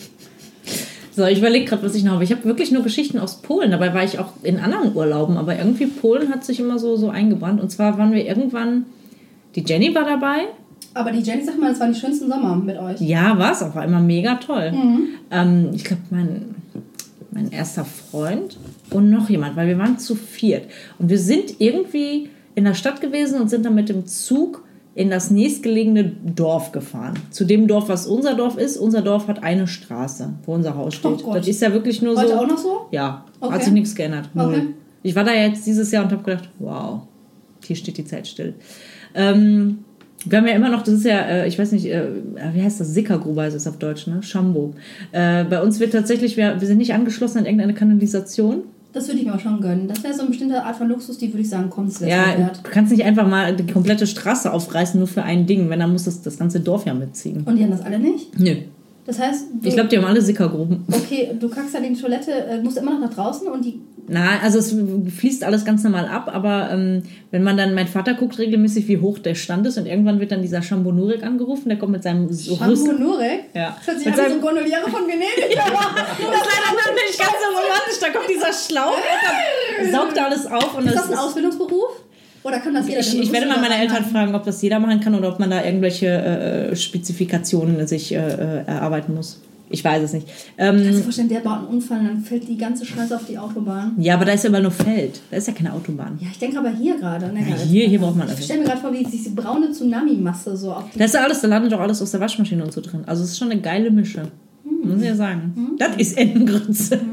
So, ich überlege gerade, was ich noch habe. Ich habe wirklich nur Geschichten aus Polen. Dabei war ich auch in anderen Urlauben. Aber irgendwie Polen hat sich immer so eingebrannt. Und zwar waren wir irgendwann... Die Jenny war dabei. Aber die Jenny, sag mal, das waren die schönsten Sommer mit euch. Ja, war es auch. War immer mega toll. Ich glaube, mein erster Freund und noch jemand. Weil wir waren zu 4. Und wir sind irgendwie in der Stadt gewesen und sind dann mit dem Zug in das nächstgelegene Dorf gefahren. Zu dem Dorf, was unser Dorf ist. Unser Dorf hat eine Straße, wo unser Haus steht. Oh, das ist ja wirklich nur heute so... Heute auch noch so? Ja, okay. Hat sich nichts geändert. Null. Okay. Ich war da jetzt dieses Jahr und habe gedacht, wow, hier steht die Zeit still. Wir haben ja immer noch, das ist ja, ich weiß nicht, wie heißt das? Sickergrube heißt es auf Deutsch, ne? Schambo. Bei uns wird tatsächlich, wir sind nicht angeschlossen an irgendeine Kanalisation. Das würde ich mir auch schon gönnen. Das wäre so eine bestimmte Art von Luxus, die würde ich sagen, kommt. Ja, du kannst nicht einfach mal die komplette Straße aufreißen, nur für ein Ding. Wenn, dann muss das ganze Dorf ja mitziehen. Und die haben das alle nicht? Nö. Das heißt... Ich glaube, die haben alle Sickergruben. Okay, du kackst ja die Toilette, musst immer noch nach draußen und die... Na, also es fließt alles ganz normal ab, aber wenn man dann, mein Vater guckt regelmäßig, wie hoch der Stand ist und irgendwann wird dann dieser Schambo Nurek angerufen, der kommt mit seinem Schambo Nurek? Ja. Das hört sich an wie so Gondoliere von Venedig. Das ist leider nicht ganz so romantisch, da kommt dieser Schlauch, saugt alles auf. Und ist das ein Ausbildungsberuf? Oder kann das jeder? Ich werde mal meine Eltern fragen, ob das jeder machen kann oder ob man da irgendwelche Spezifikationen sich erarbeiten muss. Ich weiß es nicht. Kannst du dir vorstellen, der baut einen Unfall und dann fällt die ganze Scheiße auf die Autobahn? Ja, aber da ist ja immer nur Feld. Da ist ja keine Autobahn. Ja, ich denke aber hier gerade. Ne? Ja, hier braucht man das. Ich stelle mir gerade vor, wie diese braune Tsunami-Masse so auf die... Das ist ja alles, da landet doch alles aus der Waschmaschine und so drin. Also es ist schon eine geile Mische. Muss ich ja sagen. Das ist Entengrütze.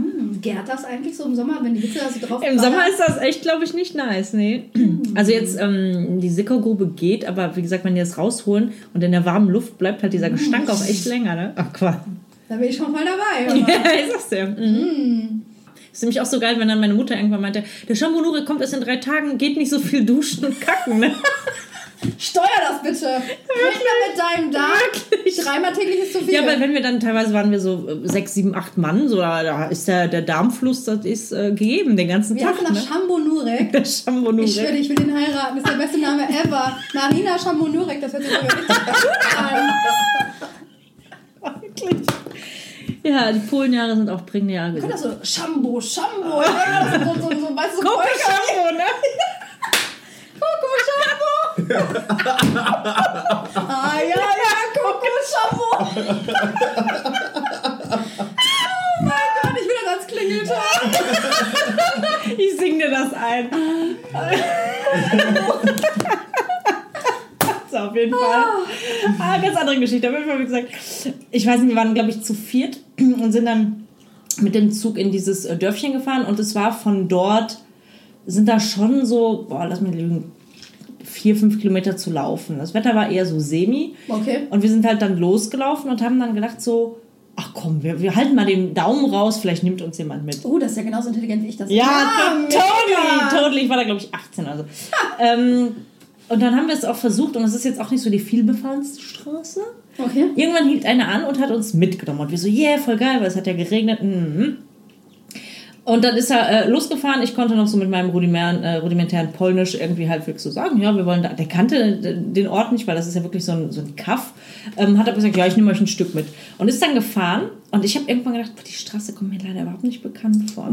Gärt das eigentlich so im Sommer, wenn die Hitze da so drauf Im Sommer ist das echt, glaube ich, nicht nice, nee. Also jetzt, die Sickergrube geht, aber wie gesagt, wenn die das rausholen und in der warmen Luft bleibt halt dieser Gestank auch echt länger, ne? Ach, Quatsch. Da bin ich schon voll dabei. Ja, ich sag's dir. Ist nämlich auch so geil, wenn dann meine Mutter irgendwann meinte, der Shampoo Nurek kommt erst in 3 Tagen, geht nicht so viel duschen und kacken, ne? Steuer das bitte. Rechne mit deinem Darm. 3-mal täglich ist zu viel. Ja, weil wenn wir dann, teilweise waren wir so 6, 7, 8 Mann, so, da ist der Darmfluss, das ist gegeben den ganzen Tag. Wir hatten nach Shampoo Nurek. Der Shampoo Nurek. Ich schwöre, ich will ihn heiraten. Das ist der beste Name ever. Marina Shampoo Nurek, das hört sich sogar richtig an. Wirklich. Ja, die Polenjahre sind auch prägende Jahre. Ich kann das so, Shampoo. Ich denke, das ist so, weißt du, so Shampoo, ne? Shampoo. Ah, ja, Shampoo. Oh mein Gott, ich will das als Klingelton. Ich sing dir das ein. So, auf jeden Fall. Ganz andere Geschichte. Auf jeden Fall, wie gesagt, ich weiß nicht, wir waren, glaube ich, zu 4 und sind dann mit dem Zug in dieses Dörfchen gefahren und es war von dort, sind da schon so, lass mich lügen, 4-5 Kilometer zu laufen. Das Wetter war eher so semi. Okay. Und wir sind halt dann losgelaufen und haben dann gedacht so, ach komm, wir halten mal den Daumen raus, vielleicht nimmt uns jemand mit. Oh, das ist ja genauso intelligent wie ich das. Ja, totally. Ich war da, glaube ich, 18 oder so. Und dann haben wir es auch versucht und es ist jetzt auch nicht so die vielbefahrenste Straße. Okay. Irgendwann hielt eine an und hat uns mitgenommen und wir so, yeah, voll geil, weil es hat ja geregnet. Und dann ist er losgefahren. Ich konnte noch so mit meinem rudimentären Polnisch irgendwie halbwegs so sagen, ja, wir wollen da. Der kannte den Ort nicht, weil das ist ja wirklich so ein Kaff. Hat aber gesagt, ja, ich nehme euch ein Stück mit. Und ist dann gefahren. Und ich habe irgendwann gedacht, die Straße kommt mir leider überhaupt nicht bekannt vor.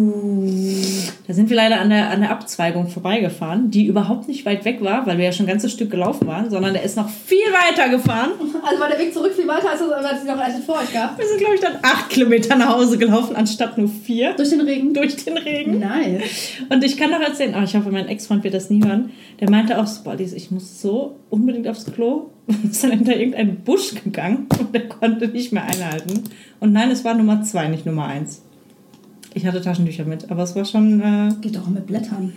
Da sind wir leider an der Abzweigung vorbeigefahren, die überhaupt nicht weit weg war, weil wir ja schon ein ganzes Stück gelaufen waren, sondern der ist noch viel weiter gefahren. Also war der Weg zurück viel weiter, als es noch als vor euch gab? Wir sind, glaube ich, dann 8 Kilometer nach Hause gelaufen, anstatt nur 4. Durch den Regen? Durch den Regen. Nice. Und ich kann noch erzählen, ich hoffe, mein Ex-Freund wird das nie hören, der meinte auch, Lies, ich muss so unbedingt aufs Klo. Und ist dann hinter irgendeinen Busch gegangen und der konnte nicht mehr einhalten. Und nein, es war Nummer 2, nicht Nummer 1. Ich hatte Taschentücher mit, aber es war schon... Geht doch auch mit Blättern.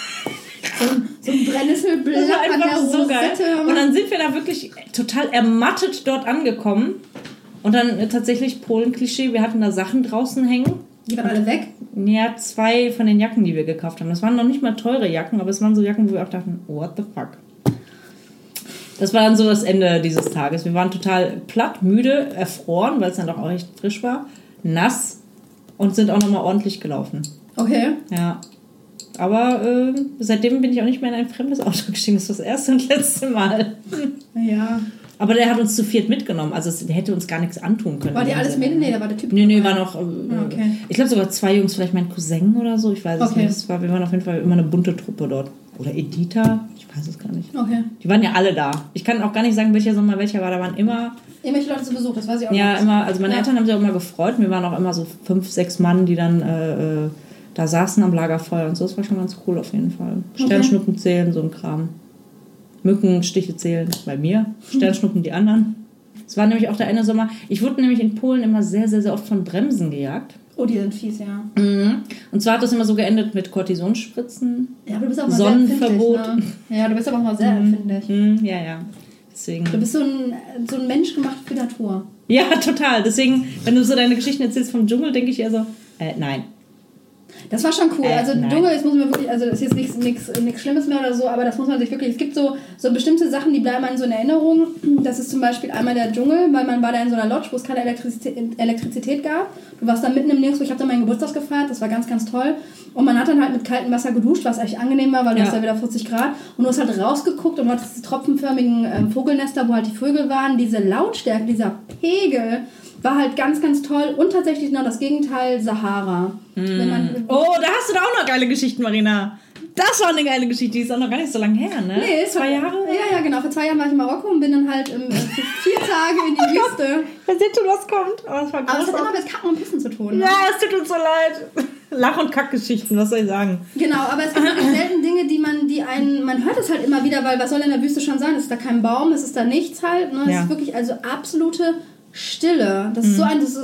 So ein Brennnesselblatt an der so Rosette. Geil. Und dann sind wir da wirklich total ermattet dort angekommen. Und dann tatsächlich Polen-Klischee, wir hatten da Sachen draußen hängen. Die waren alle weg? Ja, 2 von den Jacken, die wir gekauft haben. Das waren noch nicht mal teure Jacken, aber es waren so Jacken, wo wir auch dachten, what the fuck. Das war dann so das Ende dieses Tages. Wir waren total platt, müde, erfroren, weil es dann doch auch echt frisch war, nass und sind auch nochmal ordentlich gelaufen. Okay. Ja. Aber seitdem bin ich auch nicht mehr in ein fremdes Auto gestiegen. Das ist das erste und letzte Mal. Ja. Aber der hat uns zu 4 mitgenommen. Also der hätte uns gar nichts antun können. War die alles Mädchen? Nee, da war der Typ. Nee, war noch... okay. Ich glaube sogar 2 Jungs, vielleicht mein Cousin oder so. Ich weiß es nicht. Wir waren auf jeden Fall immer eine bunte Truppe dort. Oder Editha, ich weiß es gar nicht. Okay. Die waren ja alle da. Ich kann auch gar nicht sagen, welcher Sommer welcher war. Da waren immer... Irgendwelche Leute zu Besuch, das weiß ich auch nicht. Ja, nicht. immer. Also meine Eltern haben sich auch immer gefreut. Wir waren auch immer so 5, 6 Mann, die dann da saßen am Lagerfeuer und so. Das war schon ganz cool auf jeden Fall. Sternschnuppen zählen, so ein Kram. Mückenstiche zählen bei mir. Sternschnuppen die anderen. Es war nämlich auch der eine Sommer. Ich wurde nämlich in Polen immer sehr, sehr, sehr oft von Bremsen gejagt. Oh, die sind fies, ja. Und zwar hat das immer so geendet mit Kortisonspritzen, ja, aber du bist auch mal Sonnenverbot. Sehr empfindlich, ne? Ja, du bist aber auch mal sehr empfindlich. Ja. Deswegen. Du bist so ein Mensch gemacht für Natur. Ja, total. Deswegen, wenn du so deine Geschichten erzählst vom Dschungel, denke ich eher so, nein. Das war schon cool. Also nein. Dschungel, das muss man wirklich, also das ist jetzt nichts Schlimmes mehr oder so, aber das muss man sich wirklich, es gibt so bestimmte Sachen, die bleiben einem so in Erinnerung. Das ist zum Beispiel einmal der Dschungel, weil man war da in so einer Lodge, wo es keine Elektrizität gab. Du warst da mitten im Nirgendwo, ich habe da meinen Geburtstag gefeiert, das war ganz, ganz toll. Und man hat dann halt mit kaltem Wasser geduscht, was echt angenehm war, weil du hast da wieder 40 Grad. Und du hast halt rausgeguckt und du hattest diese tropfenförmigen Vogelnester, wo halt die Vögel waren. Diese Lautstärke, dieser Pegel war halt ganz, ganz toll. Und tatsächlich genau das Gegenteil, Sahara. Wenn man, da hast du da auch noch geile Geschichten, Marina. Das war eine geile Geschichte, die ist auch noch gar nicht so lange her, ne? Nee, 2 Jahre? Ja, genau. Vor 2 Jahren war ich in Marokko und bin dann halt für 4 Tage in die Wüste. Da seht ihr, was kommt. Aber es war Aber es hat immer mit Kacken und Pissen zu tun. Ne? Ja, es tut uns so leid. Lach- und Kackgeschichten, was soll ich sagen? Genau, aber es gibt wirklich selten Dinge, man hört es halt immer wieder, weil was soll in der Wüste schon sein? Es ist da kein Baum, es ist da nichts halt. Ne? Es ist wirklich also absolute Stille. Das ist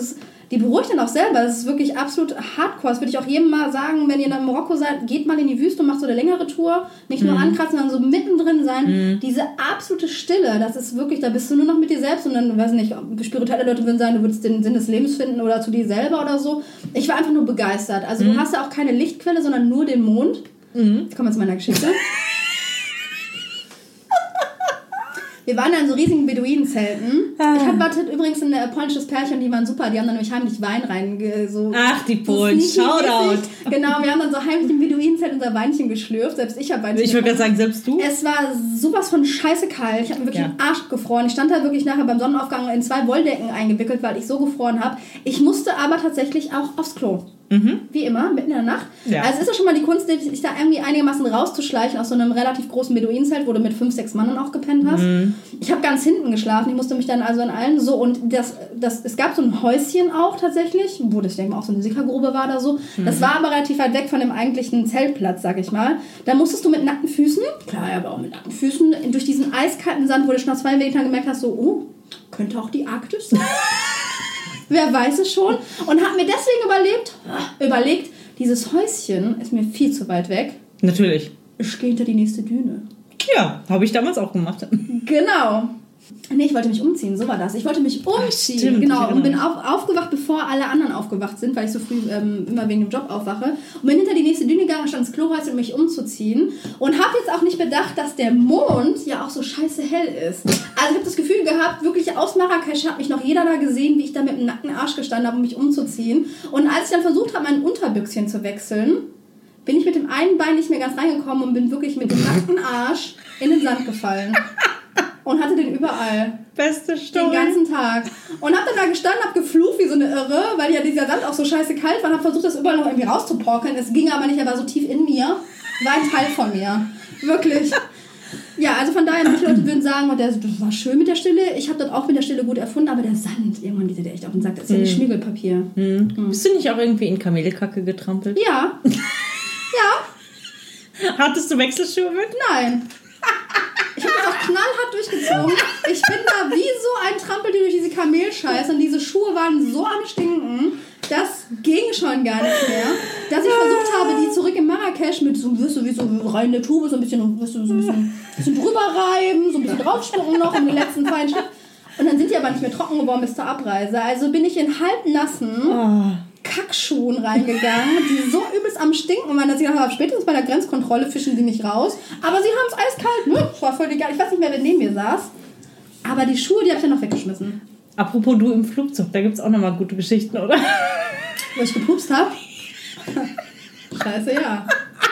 die beruhigt dann auch selber. Das ist wirklich absolut hardcore. Das würde ich auch jedem mal sagen, wenn ihr in Marokko seid, geht mal in die Wüste und macht so eine längere Tour. Nicht nur ankratzen, sondern so mittendrin sein. Diese absolute Stille, das ist wirklich, da bist du nur noch mit dir selbst und dann, weiß nicht, spirituelle Leute würden sagen, du würdest den Sinn des Lebens finden oder zu dir selber oder so. Ich war einfach nur begeistert. Also du hast ja auch keine Lichtquelle, sondern nur den Mond. Jetzt kommen wir zu meiner Geschichte. Wir waren da in so riesigen Beduinenzelten. Ich hatte übrigens ein polnisches Pärchen, die waren super. Die haben dann nämlich heimlich Wein Ach, die Polen, Shoutout. Genau, wir haben dann so heimlich im Beduinenzelt unser Weinchen geschlürft. Selbst ich habe Weinchen Ich würde gerade sagen, selbst du? Es war sowas von scheiße kalt. Ich habe mir wirklich den Arsch gefroren. Ich stand da wirklich nachher beim Sonnenaufgang in 2 Wolldecken eingewickelt, weil ich so gefroren habe. Ich musste aber tatsächlich auch aufs Klo. Wie immer, mitten in der Nacht. Ja. Also ist ja schon mal die Kunst, sich da irgendwie einigermaßen rauszuschleichen aus so einem relativ großen Beduinenzelt, wo du mit 5, 6 Mann auch gepennt hast. Ich habe ganz hinten geschlafen. Ich musste mich dann also in allen so und es gab so ein Häuschen auch tatsächlich, wo das, ich denke mal, auch so eine Sickergrube war oder so. Das war aber relativ weit weg von dem eigentlichen Zeltplatz, sag ich mal. Da musstest du mit nackten Füßen, klar, aber auch mit nackten Füßen, durch diesen eiskalten Sand, wo du schon nach 2 Metern gemerkt hast, so, oh, könnte auch die Arktis sein. Wer weiß es schon. Und habe mir deswegen überlegt, dieses Häuschen ist mir viel zu weit weg. Natürlich. Ich gehe hinter die nächste Düne. Ja, habe ich damals auch gemacht. Genau. Nee, ich wollte mich umziehen, so war das. Ich wollte mich umziehen, stimmt, genau, und bin aufgewacht, bevor alle anderen aufgewacht sind, weil ich so früh immer wegen dem Job aufwache. Und bin hinter die nächste Düne gegangen, stand ins Klohäuschen, um mich umzuziehen. Und habe jetzt auch nicht bedacht, dass der Mond ja auch so scheiße hell ist. Also ich habe das Gefühl gehabt, wirklich aus Marrakesch hat mich noch jeder da gesehen, wie ich da mit dem nackten Arsch gestanden habe, um mich umzuziehen. Und als ich dann versucht habe, mein Unterbüchschen zu wechseln, bin ich mit dem einen Bein nicht mehr ganz reingekommen und bin wirklich mit dem nackten Arsch in den Sand gefallen. Und hatte den überall. Beste Story. Den ganzen Tag. Und hab dann da gestanden, hab geflucht wie so eine Irre, weil ja dieser Sand auch so scheiße kalt war und hab versucht, das überall noch irgendwie rauszuporkeln. Es ging aber nicht, er war so tief in mir. War ein Teil von mir. Wirklich. Ja, also von daher, manche Leute würden sagen, das war schön mit der Stille. Ich habe dort auch mit der Stille gut erfunden, aber der Sand, irgendwann geht der echt auf den Sack. Das ist ja wie Schmiergelpapier. Bist du nicht auch irgendwie in Kamelkacke getrampelt? Ja. Ja. Hattest du Wechselschuhe mit? Nein. Ich habe das auch knallhart durchgezogen. Ich bin da wie so ein Trampeltier durch diese Kamelscheiße und diese Schuhe waren so am Stinken, das ging schon gar nicht mehr, dass ich versucht habe, die zurück in Marrakesch mit so, wirst du, wie so rein in der Tube, so ein bisschen drüber reiben, so ein bisschen draufspucken noch um die letzten feinen Stück. Und dann sind die aber nicht mehr trocken geworden bis zur Abreise. Also bin ich in halbnassen Kackschuhen reingegangen, die so übelst am Stinken waren, dass ich gedacht habe, spätestens bei der Grenzkontrolle fischen die mich raus. Aber sie haben es eiskalt, ne? Das war voll egal. Ich weiß nicht mehr, wer neben mir saß. Aber die Schuhe, die habe ich dann noch weggeschmissen. Apropos du im Flugzeug, da gibt es auch nochmal gute Geschichten, oder? Wo ich gepupst habe? Scheiße, ja.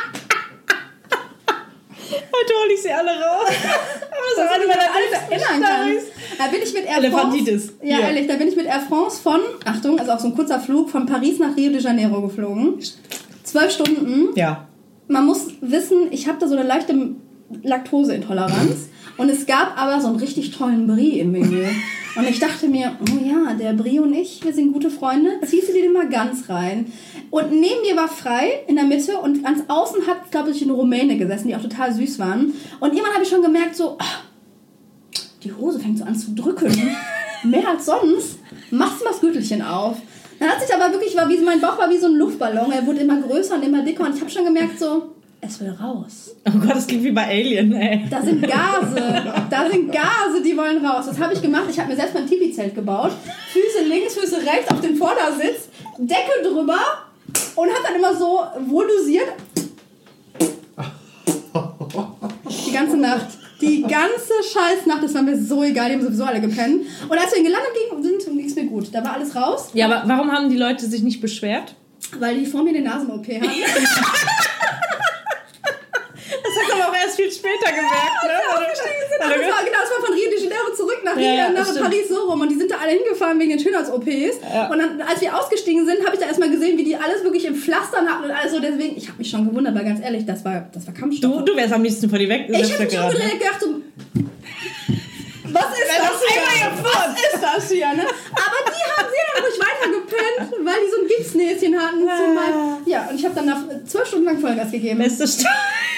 Heute hole ich sie alle raus. Das ist eine meiner erinnern kann. Da bin ich mit Air France. Ja, ehrlich, da bin ich mit Air France von, Achtung, also auch so ein kurzer Flug, von Paris nach Rio de Janeiro geflogen. 12 Stunden. Ja. Man muss wissen, ich habe da so eine leichte Laktoseintoleranz. Und es gab aber so einen richtig tollen Brie im Menü. Und ich dachte mir, oh ja, der Brie und ich, wir sind gute Freunde, ziehst du dir den mal ganz rein. Und neben mir war frei in der Mitte und ganz außen hat, glaube ich, eine Rumäne gesessen, die auch total süß waren. Und irgendwann habe ich schon gemerkt, so, die Hose fängt so an zu drücken. Mehr als sonst. Machst du mal das Gürtelchen auf. Dann hat sich aber wirklich, mein Bauch war wie so ein Luftballon. Er wurde immer größer und immer dicker. Und ich habe schon gemerkt, so, es will raus. Oh Gott, das klingt wie bei Alien, ey. Da sind Gase, die wollen raus. Das habe ich gemacht. Ich habe mir selbst mein Tipi-Zelt gebaut. Füße links, Füße rechts auf den Vordersitz. Decke drüber. Und habe dann immer so wohl dosiert. Die ganze Nacht. Die ganze Scheißnacht, das war mir so egal, die haben sowieso alle gepennt. Und als wir gelandet sind, ging es mir gut. Da war alles raus. Ja, aber warum haben die Leute sich nicht beschwert? Weil die vor mir eine Nasen-OP hatten. Das hast du aber auch erst viel später gemerkt, ne? Das war von Rio de Janeiro zurück nach Paris so rum. Und die sind da alle hingefahren wegen den Schönheits-OPs. Ja. Und dann, als wir ausgestiegen sind, habe ich da erstmal gesehen, wie die alles wirklich im Pflastern hatten und alles so. Deswegen, ich habe mich schon gewundert, weil ganz ehrlich, das war Kampfstoff. Du wärst am liebsten vor die weg. Ich habe mich umgedreht gedacht, so, was ist das hier? Ne? Aber die haben sehr ruhig weitergepennt, weil die so ein Gipsnäschen hatten. Ja, und ich habe dann nach 12 Stunden lang Vollgas gegeben. Beste Story.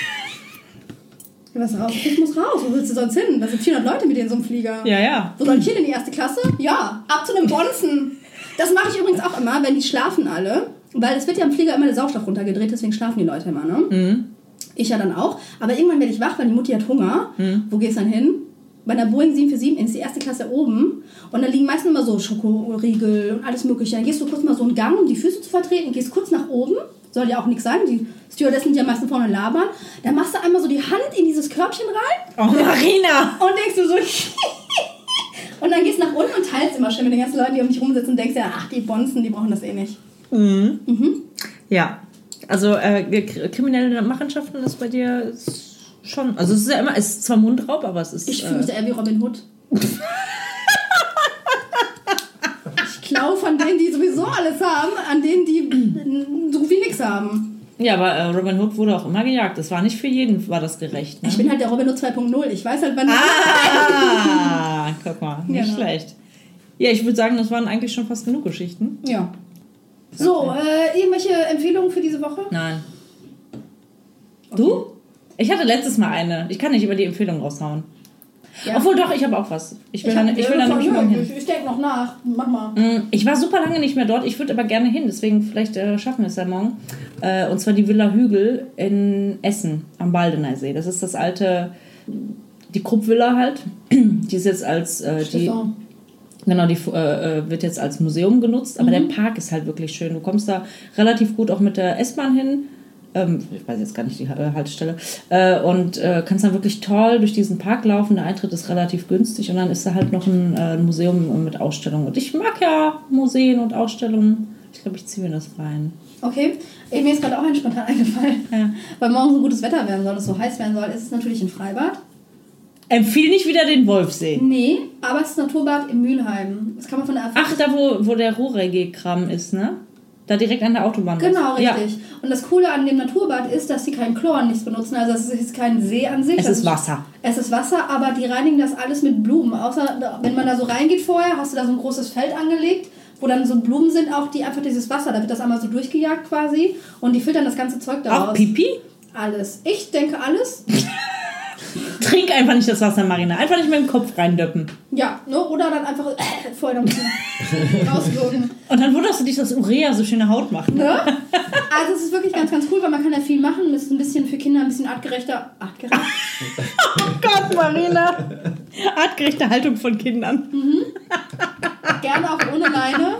Was raus? Ich muss raus. Wo willst du sonst hin? Da sind 400 Leute mit in so einem Flieger. Ja. Wo soll ich hin? In die erste Klasse? Ja. Ab zu einem Bonzen. Das mache ich übrigens auch immer, wenn die schlafen alle. Weil es wird ja im Flieger immer der Sauerstoff runtergedreht, deswegen schlafen die Leute immer, ne? Mhm. Ich ja dann auch. Aber irgendwann werde ich wach, weil die Mutti hat Hunger. Wo gehst du dann hin? Bei der Boeing 747 ist die erste Klasse oben. Und da liegen meistens immer so Schokoriegel und alles mögliche. Dann gehst du kurz mal so einen Gang, um die Füße zu vertreten. Gehst kurz nach oben. Soll ja auch nichts sein. Die Stewardessen sind ja meistens vorne labern. Dann machst du einmal so die Hand in dieses Körbchen rein. Oh, Marina! Und denkst du so... und dann gehst du nach unten und teilst immer schön mit den ganzen Leuten, die um dich rumsitzen. Und denkst ja, ach, die Bonzen, die brauchen das eh nicht. Mhm. Ja. Also kriminelle Machenschaften ist bei dir schon... Also es ist ja immer... Es ist zwar Mundraub, aber es ist... Ich fühle mich da eher wie Robin Hood. Ich klaue von denen, die sowieso alles haben, an denen, die so viel nichts haben. Ja, aber Robin Hood wurde auch immer gejagt. Das war nicht für jeden, war das gerecht. Ne? Ich bin halt der Robin Hood 2.0. Ich weiß halt, wann... Guck mal. Nicht schlecht. Ja, ich würde sagen, das waren eigentlich schon fast genug Geschichten. Ja. So, irgendwelche Empfehlungen für diese Woche? Nein. Okay. Du? Ich hatte letztes Mal eine. Ich kann nicht über die Empfehlung raushauen. Ja. Obwohl doch, ich habe auch was. Ich will da nämlich morgen hin. Ich denke noch nach. Mach mal. Ich war super lange nicht mehr dort. Ich würde aber gerne hin. Deswegen vielleicht schaffen wir es ja morgen. Und zwar die Villa Hügel in Essen am Baldener See. Das ist das alte, die Krupp-Villa halt. Die ist jetzt als... Genau, die wird jetzt als Museum genutzt, aber der Park ist halt wirklich schön. Du kommst da relativ gut auch mit der S-Bahn hin. Ich weiß jetzt gar nicht die Haltestelle. Und kannst dann wirklich toll durch diesen Park laufen. Der Eintritt ist relativ günstig und dann ist da halt noch ein Museum mit Ausstellungen. Und ich mag ja Museen und Ausstellungen. Ich glaube, ich ziehe mir das rein. Okay, mir ist gerade auch ein spontan eingefallen. Ja. Weil morgen so gutes Wetter werden soll, es so heiß werden soll, ist es natürlich ein Freibad. Empfiehl nicht wieder den Wolfsee. Nee, aber es ist ein Naturbad in Mülheim. Das kann man von der Ach, da wo der Ruhrreggae-Kram ist, ne? Da direkt an der Autobahn. Genau, richtig. Ja. Und das Coole an dem Naturbad ist, dass sie kein Chlor nichts benutzen. Also es ist kein See an sich. Es ist Wasser. Es ist Wasser, aber die reinigen das alles mit Blumen. Außer, wenn man da so reingeht vorher, hast du da so ein großes Feld angelegt, wo dann so Blumen sind, auch die einfach dieses Wasser, da wird das einmal so durchgejagt quasi und die filtern das ganze Zeug daraus. Auch Pipi? Alles. Ich denke alles. Trink einfach nicht das Wasser, Marina. Einfach nicht mit dem Kopf reindöppen. Ja, ne? Oder dann einfach vorher noch rauswirken. Und dann wunderst du dich, dass Urea so schöne Haut macht. Ne? Also es ist wirklich ganz, ganz cool, weil man kann ja viel machen. Es ist ein bisschen für Kinder ein bisschen artgerechter. Artgerecht? Oh Gott, Marina. Artgerechte Haltung von Kindern. Gerne auch ohne Leine.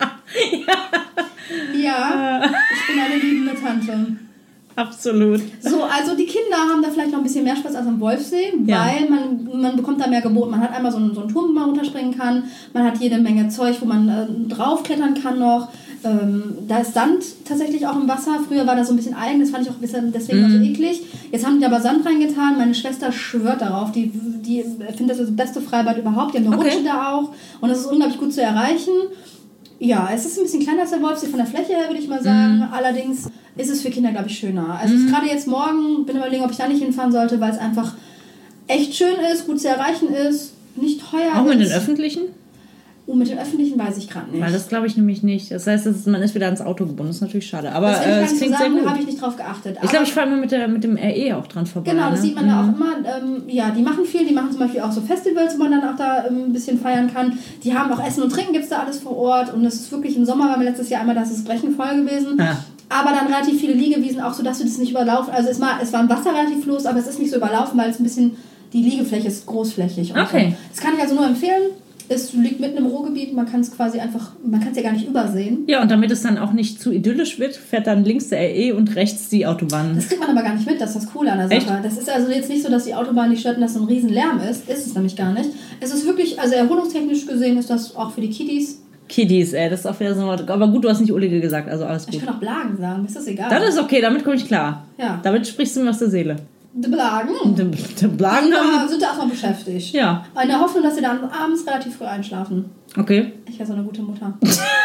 Ja, ich bin eine liebende Tante. Absolut. So, also die Kinder haben da vielleicht noch ein bisschen mehr Spaß als am Wolfsee, weil man bekommt da mehr geboten. Man hat einmal so einen Turm, wo man runterspringen kann. Man hat jede Menge Zeug, wo man draufklettern kann noch. Da ist Sand tatsächlich auch im Wasser. Früher war das so ein bisschen Algen, das fand ich auch ein bisschen deswegen auch so eklig. Jetzt haben die aber Sand reingetan. Meine Schwester schwört darauf. Die findet das beste Freibad überhaupt. Die haben eine Rutsche da auch. Und das ist unglaublich gut zu erreichen. Ja, es ist ein bisschen kleiner als der Wolfsee von der Fläche her, würde ich mal sagen. Allerdings ist es für Kinder, glaube ich, schöner. Also gerade jetzt morgen, bin überlegen, ob ich da nicht hinfahren sollte, weil es einfach echt schön ist, gut zu erreichen ist, nicht teuer ist. Auch mit den Öffentlichen? Mit den Öffentlichen weiß ich gerade nicht. Weil das glaube ich nämlich nicht. Das heißt, man ist wieder ans Auto gebunden. Das ist natürlich schade. Aber das klingt sagen, sehr gut. Da habe ich nicht drauf geachtet. Ich glaube, ich fahre immer mit dem RE auch dran vorbei. Genau, das sieht man da auch immer. Ja, die machen viel. Die machen zum Beispiel auch so Festivals, wo man dann auch da ein bisschen feiern kann. Die haben auch Essen und Trinken, gibt es da alles vor Ort. Und es ist wirklich im Sommer, war mir letztes Jahr einmal, das ist Brechen voll gewesen. Ja. Aber dann relativ viele Liegewiesen, auch so, dass du das nicht überlaufen. Also es war im Wasser relativ los, aber es ist nicht so überlaufen, weil es ein bisschen, die Liegefläche ist großflächig. Okay. So. Das kann ich also nur empfehlen. Es liegt mitten im Ruhrgebiet, man kann es quasi einfach, man kann es ja gar nicht übersehen. Ja, und damit es dann auch nicht zu idyllisch wird, fährt dann links der RE und rechts die Autobahn. Das kriegt man aber gar nicht mit, das ist das Coole an der Sache. Echt? Das ist also jetzt nicht so, dass die Autobahn nicht stört und dass so ein riesen Lärm ist. Ist es nämlich gar nicht. Es ist wirklich, also erholungstechnisch gesehen ist das auch für die Kiddies. Kiddies, das ist auch wieder so. Aber gut, du hast nicht Ullige gesagt, also alles gut. Ich kann auch Blagen sagen, ist das egal. Das ist okay, damit komme ich klar. Ja. Damit sprichst du mir aus der Seele. Die Blagen. Die Blagen sind da erstmal beschäftigt. Ja. In der Hoffnung, dass sie dann abends relativ früh einschlafen. Okay. Ich wäre so eine gute Mutter.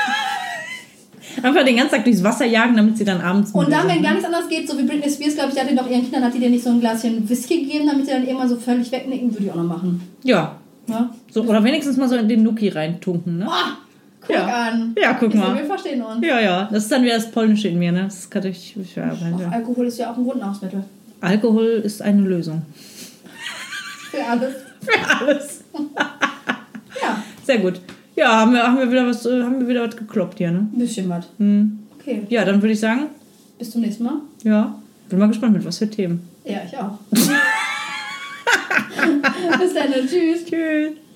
Einfach den ganzen Tag durchs Wasser jagen, damit sie dann abends... Und dann, wenn gar nichts anderes geht, so wie Britney Spears, glaube ich, die hat doch ihren Kindern, hat die dir nicht so ein Gläschen Whisky gegeben, damit sie dann irgendwann so völlig wegnicken, würde ich auch noch machen. Ja. So, oder wenigstens mal so in den Nuki reintunken, ne? Guck an. Ja, guck mal. Wir verstehen uns. Ja. Das ist dann wieder das Polnische in mir, ne? Das kann ich... Alkohol ist ja auch ein Grundnahrungsmittel. Alkohol ist eine Lösung. Für alles. Für alles. Ja. Sehr gut. Ja, haben wir wieder was gekloppt hier, ne? Ein bisschen was. Okay. Ja, dann würde ich sagen... Bis zum nächsten Mal. Ja, bin mal gespannt, mit was für Themen. Ja, ich auch. Bis dann. Tschüss. Tschüss.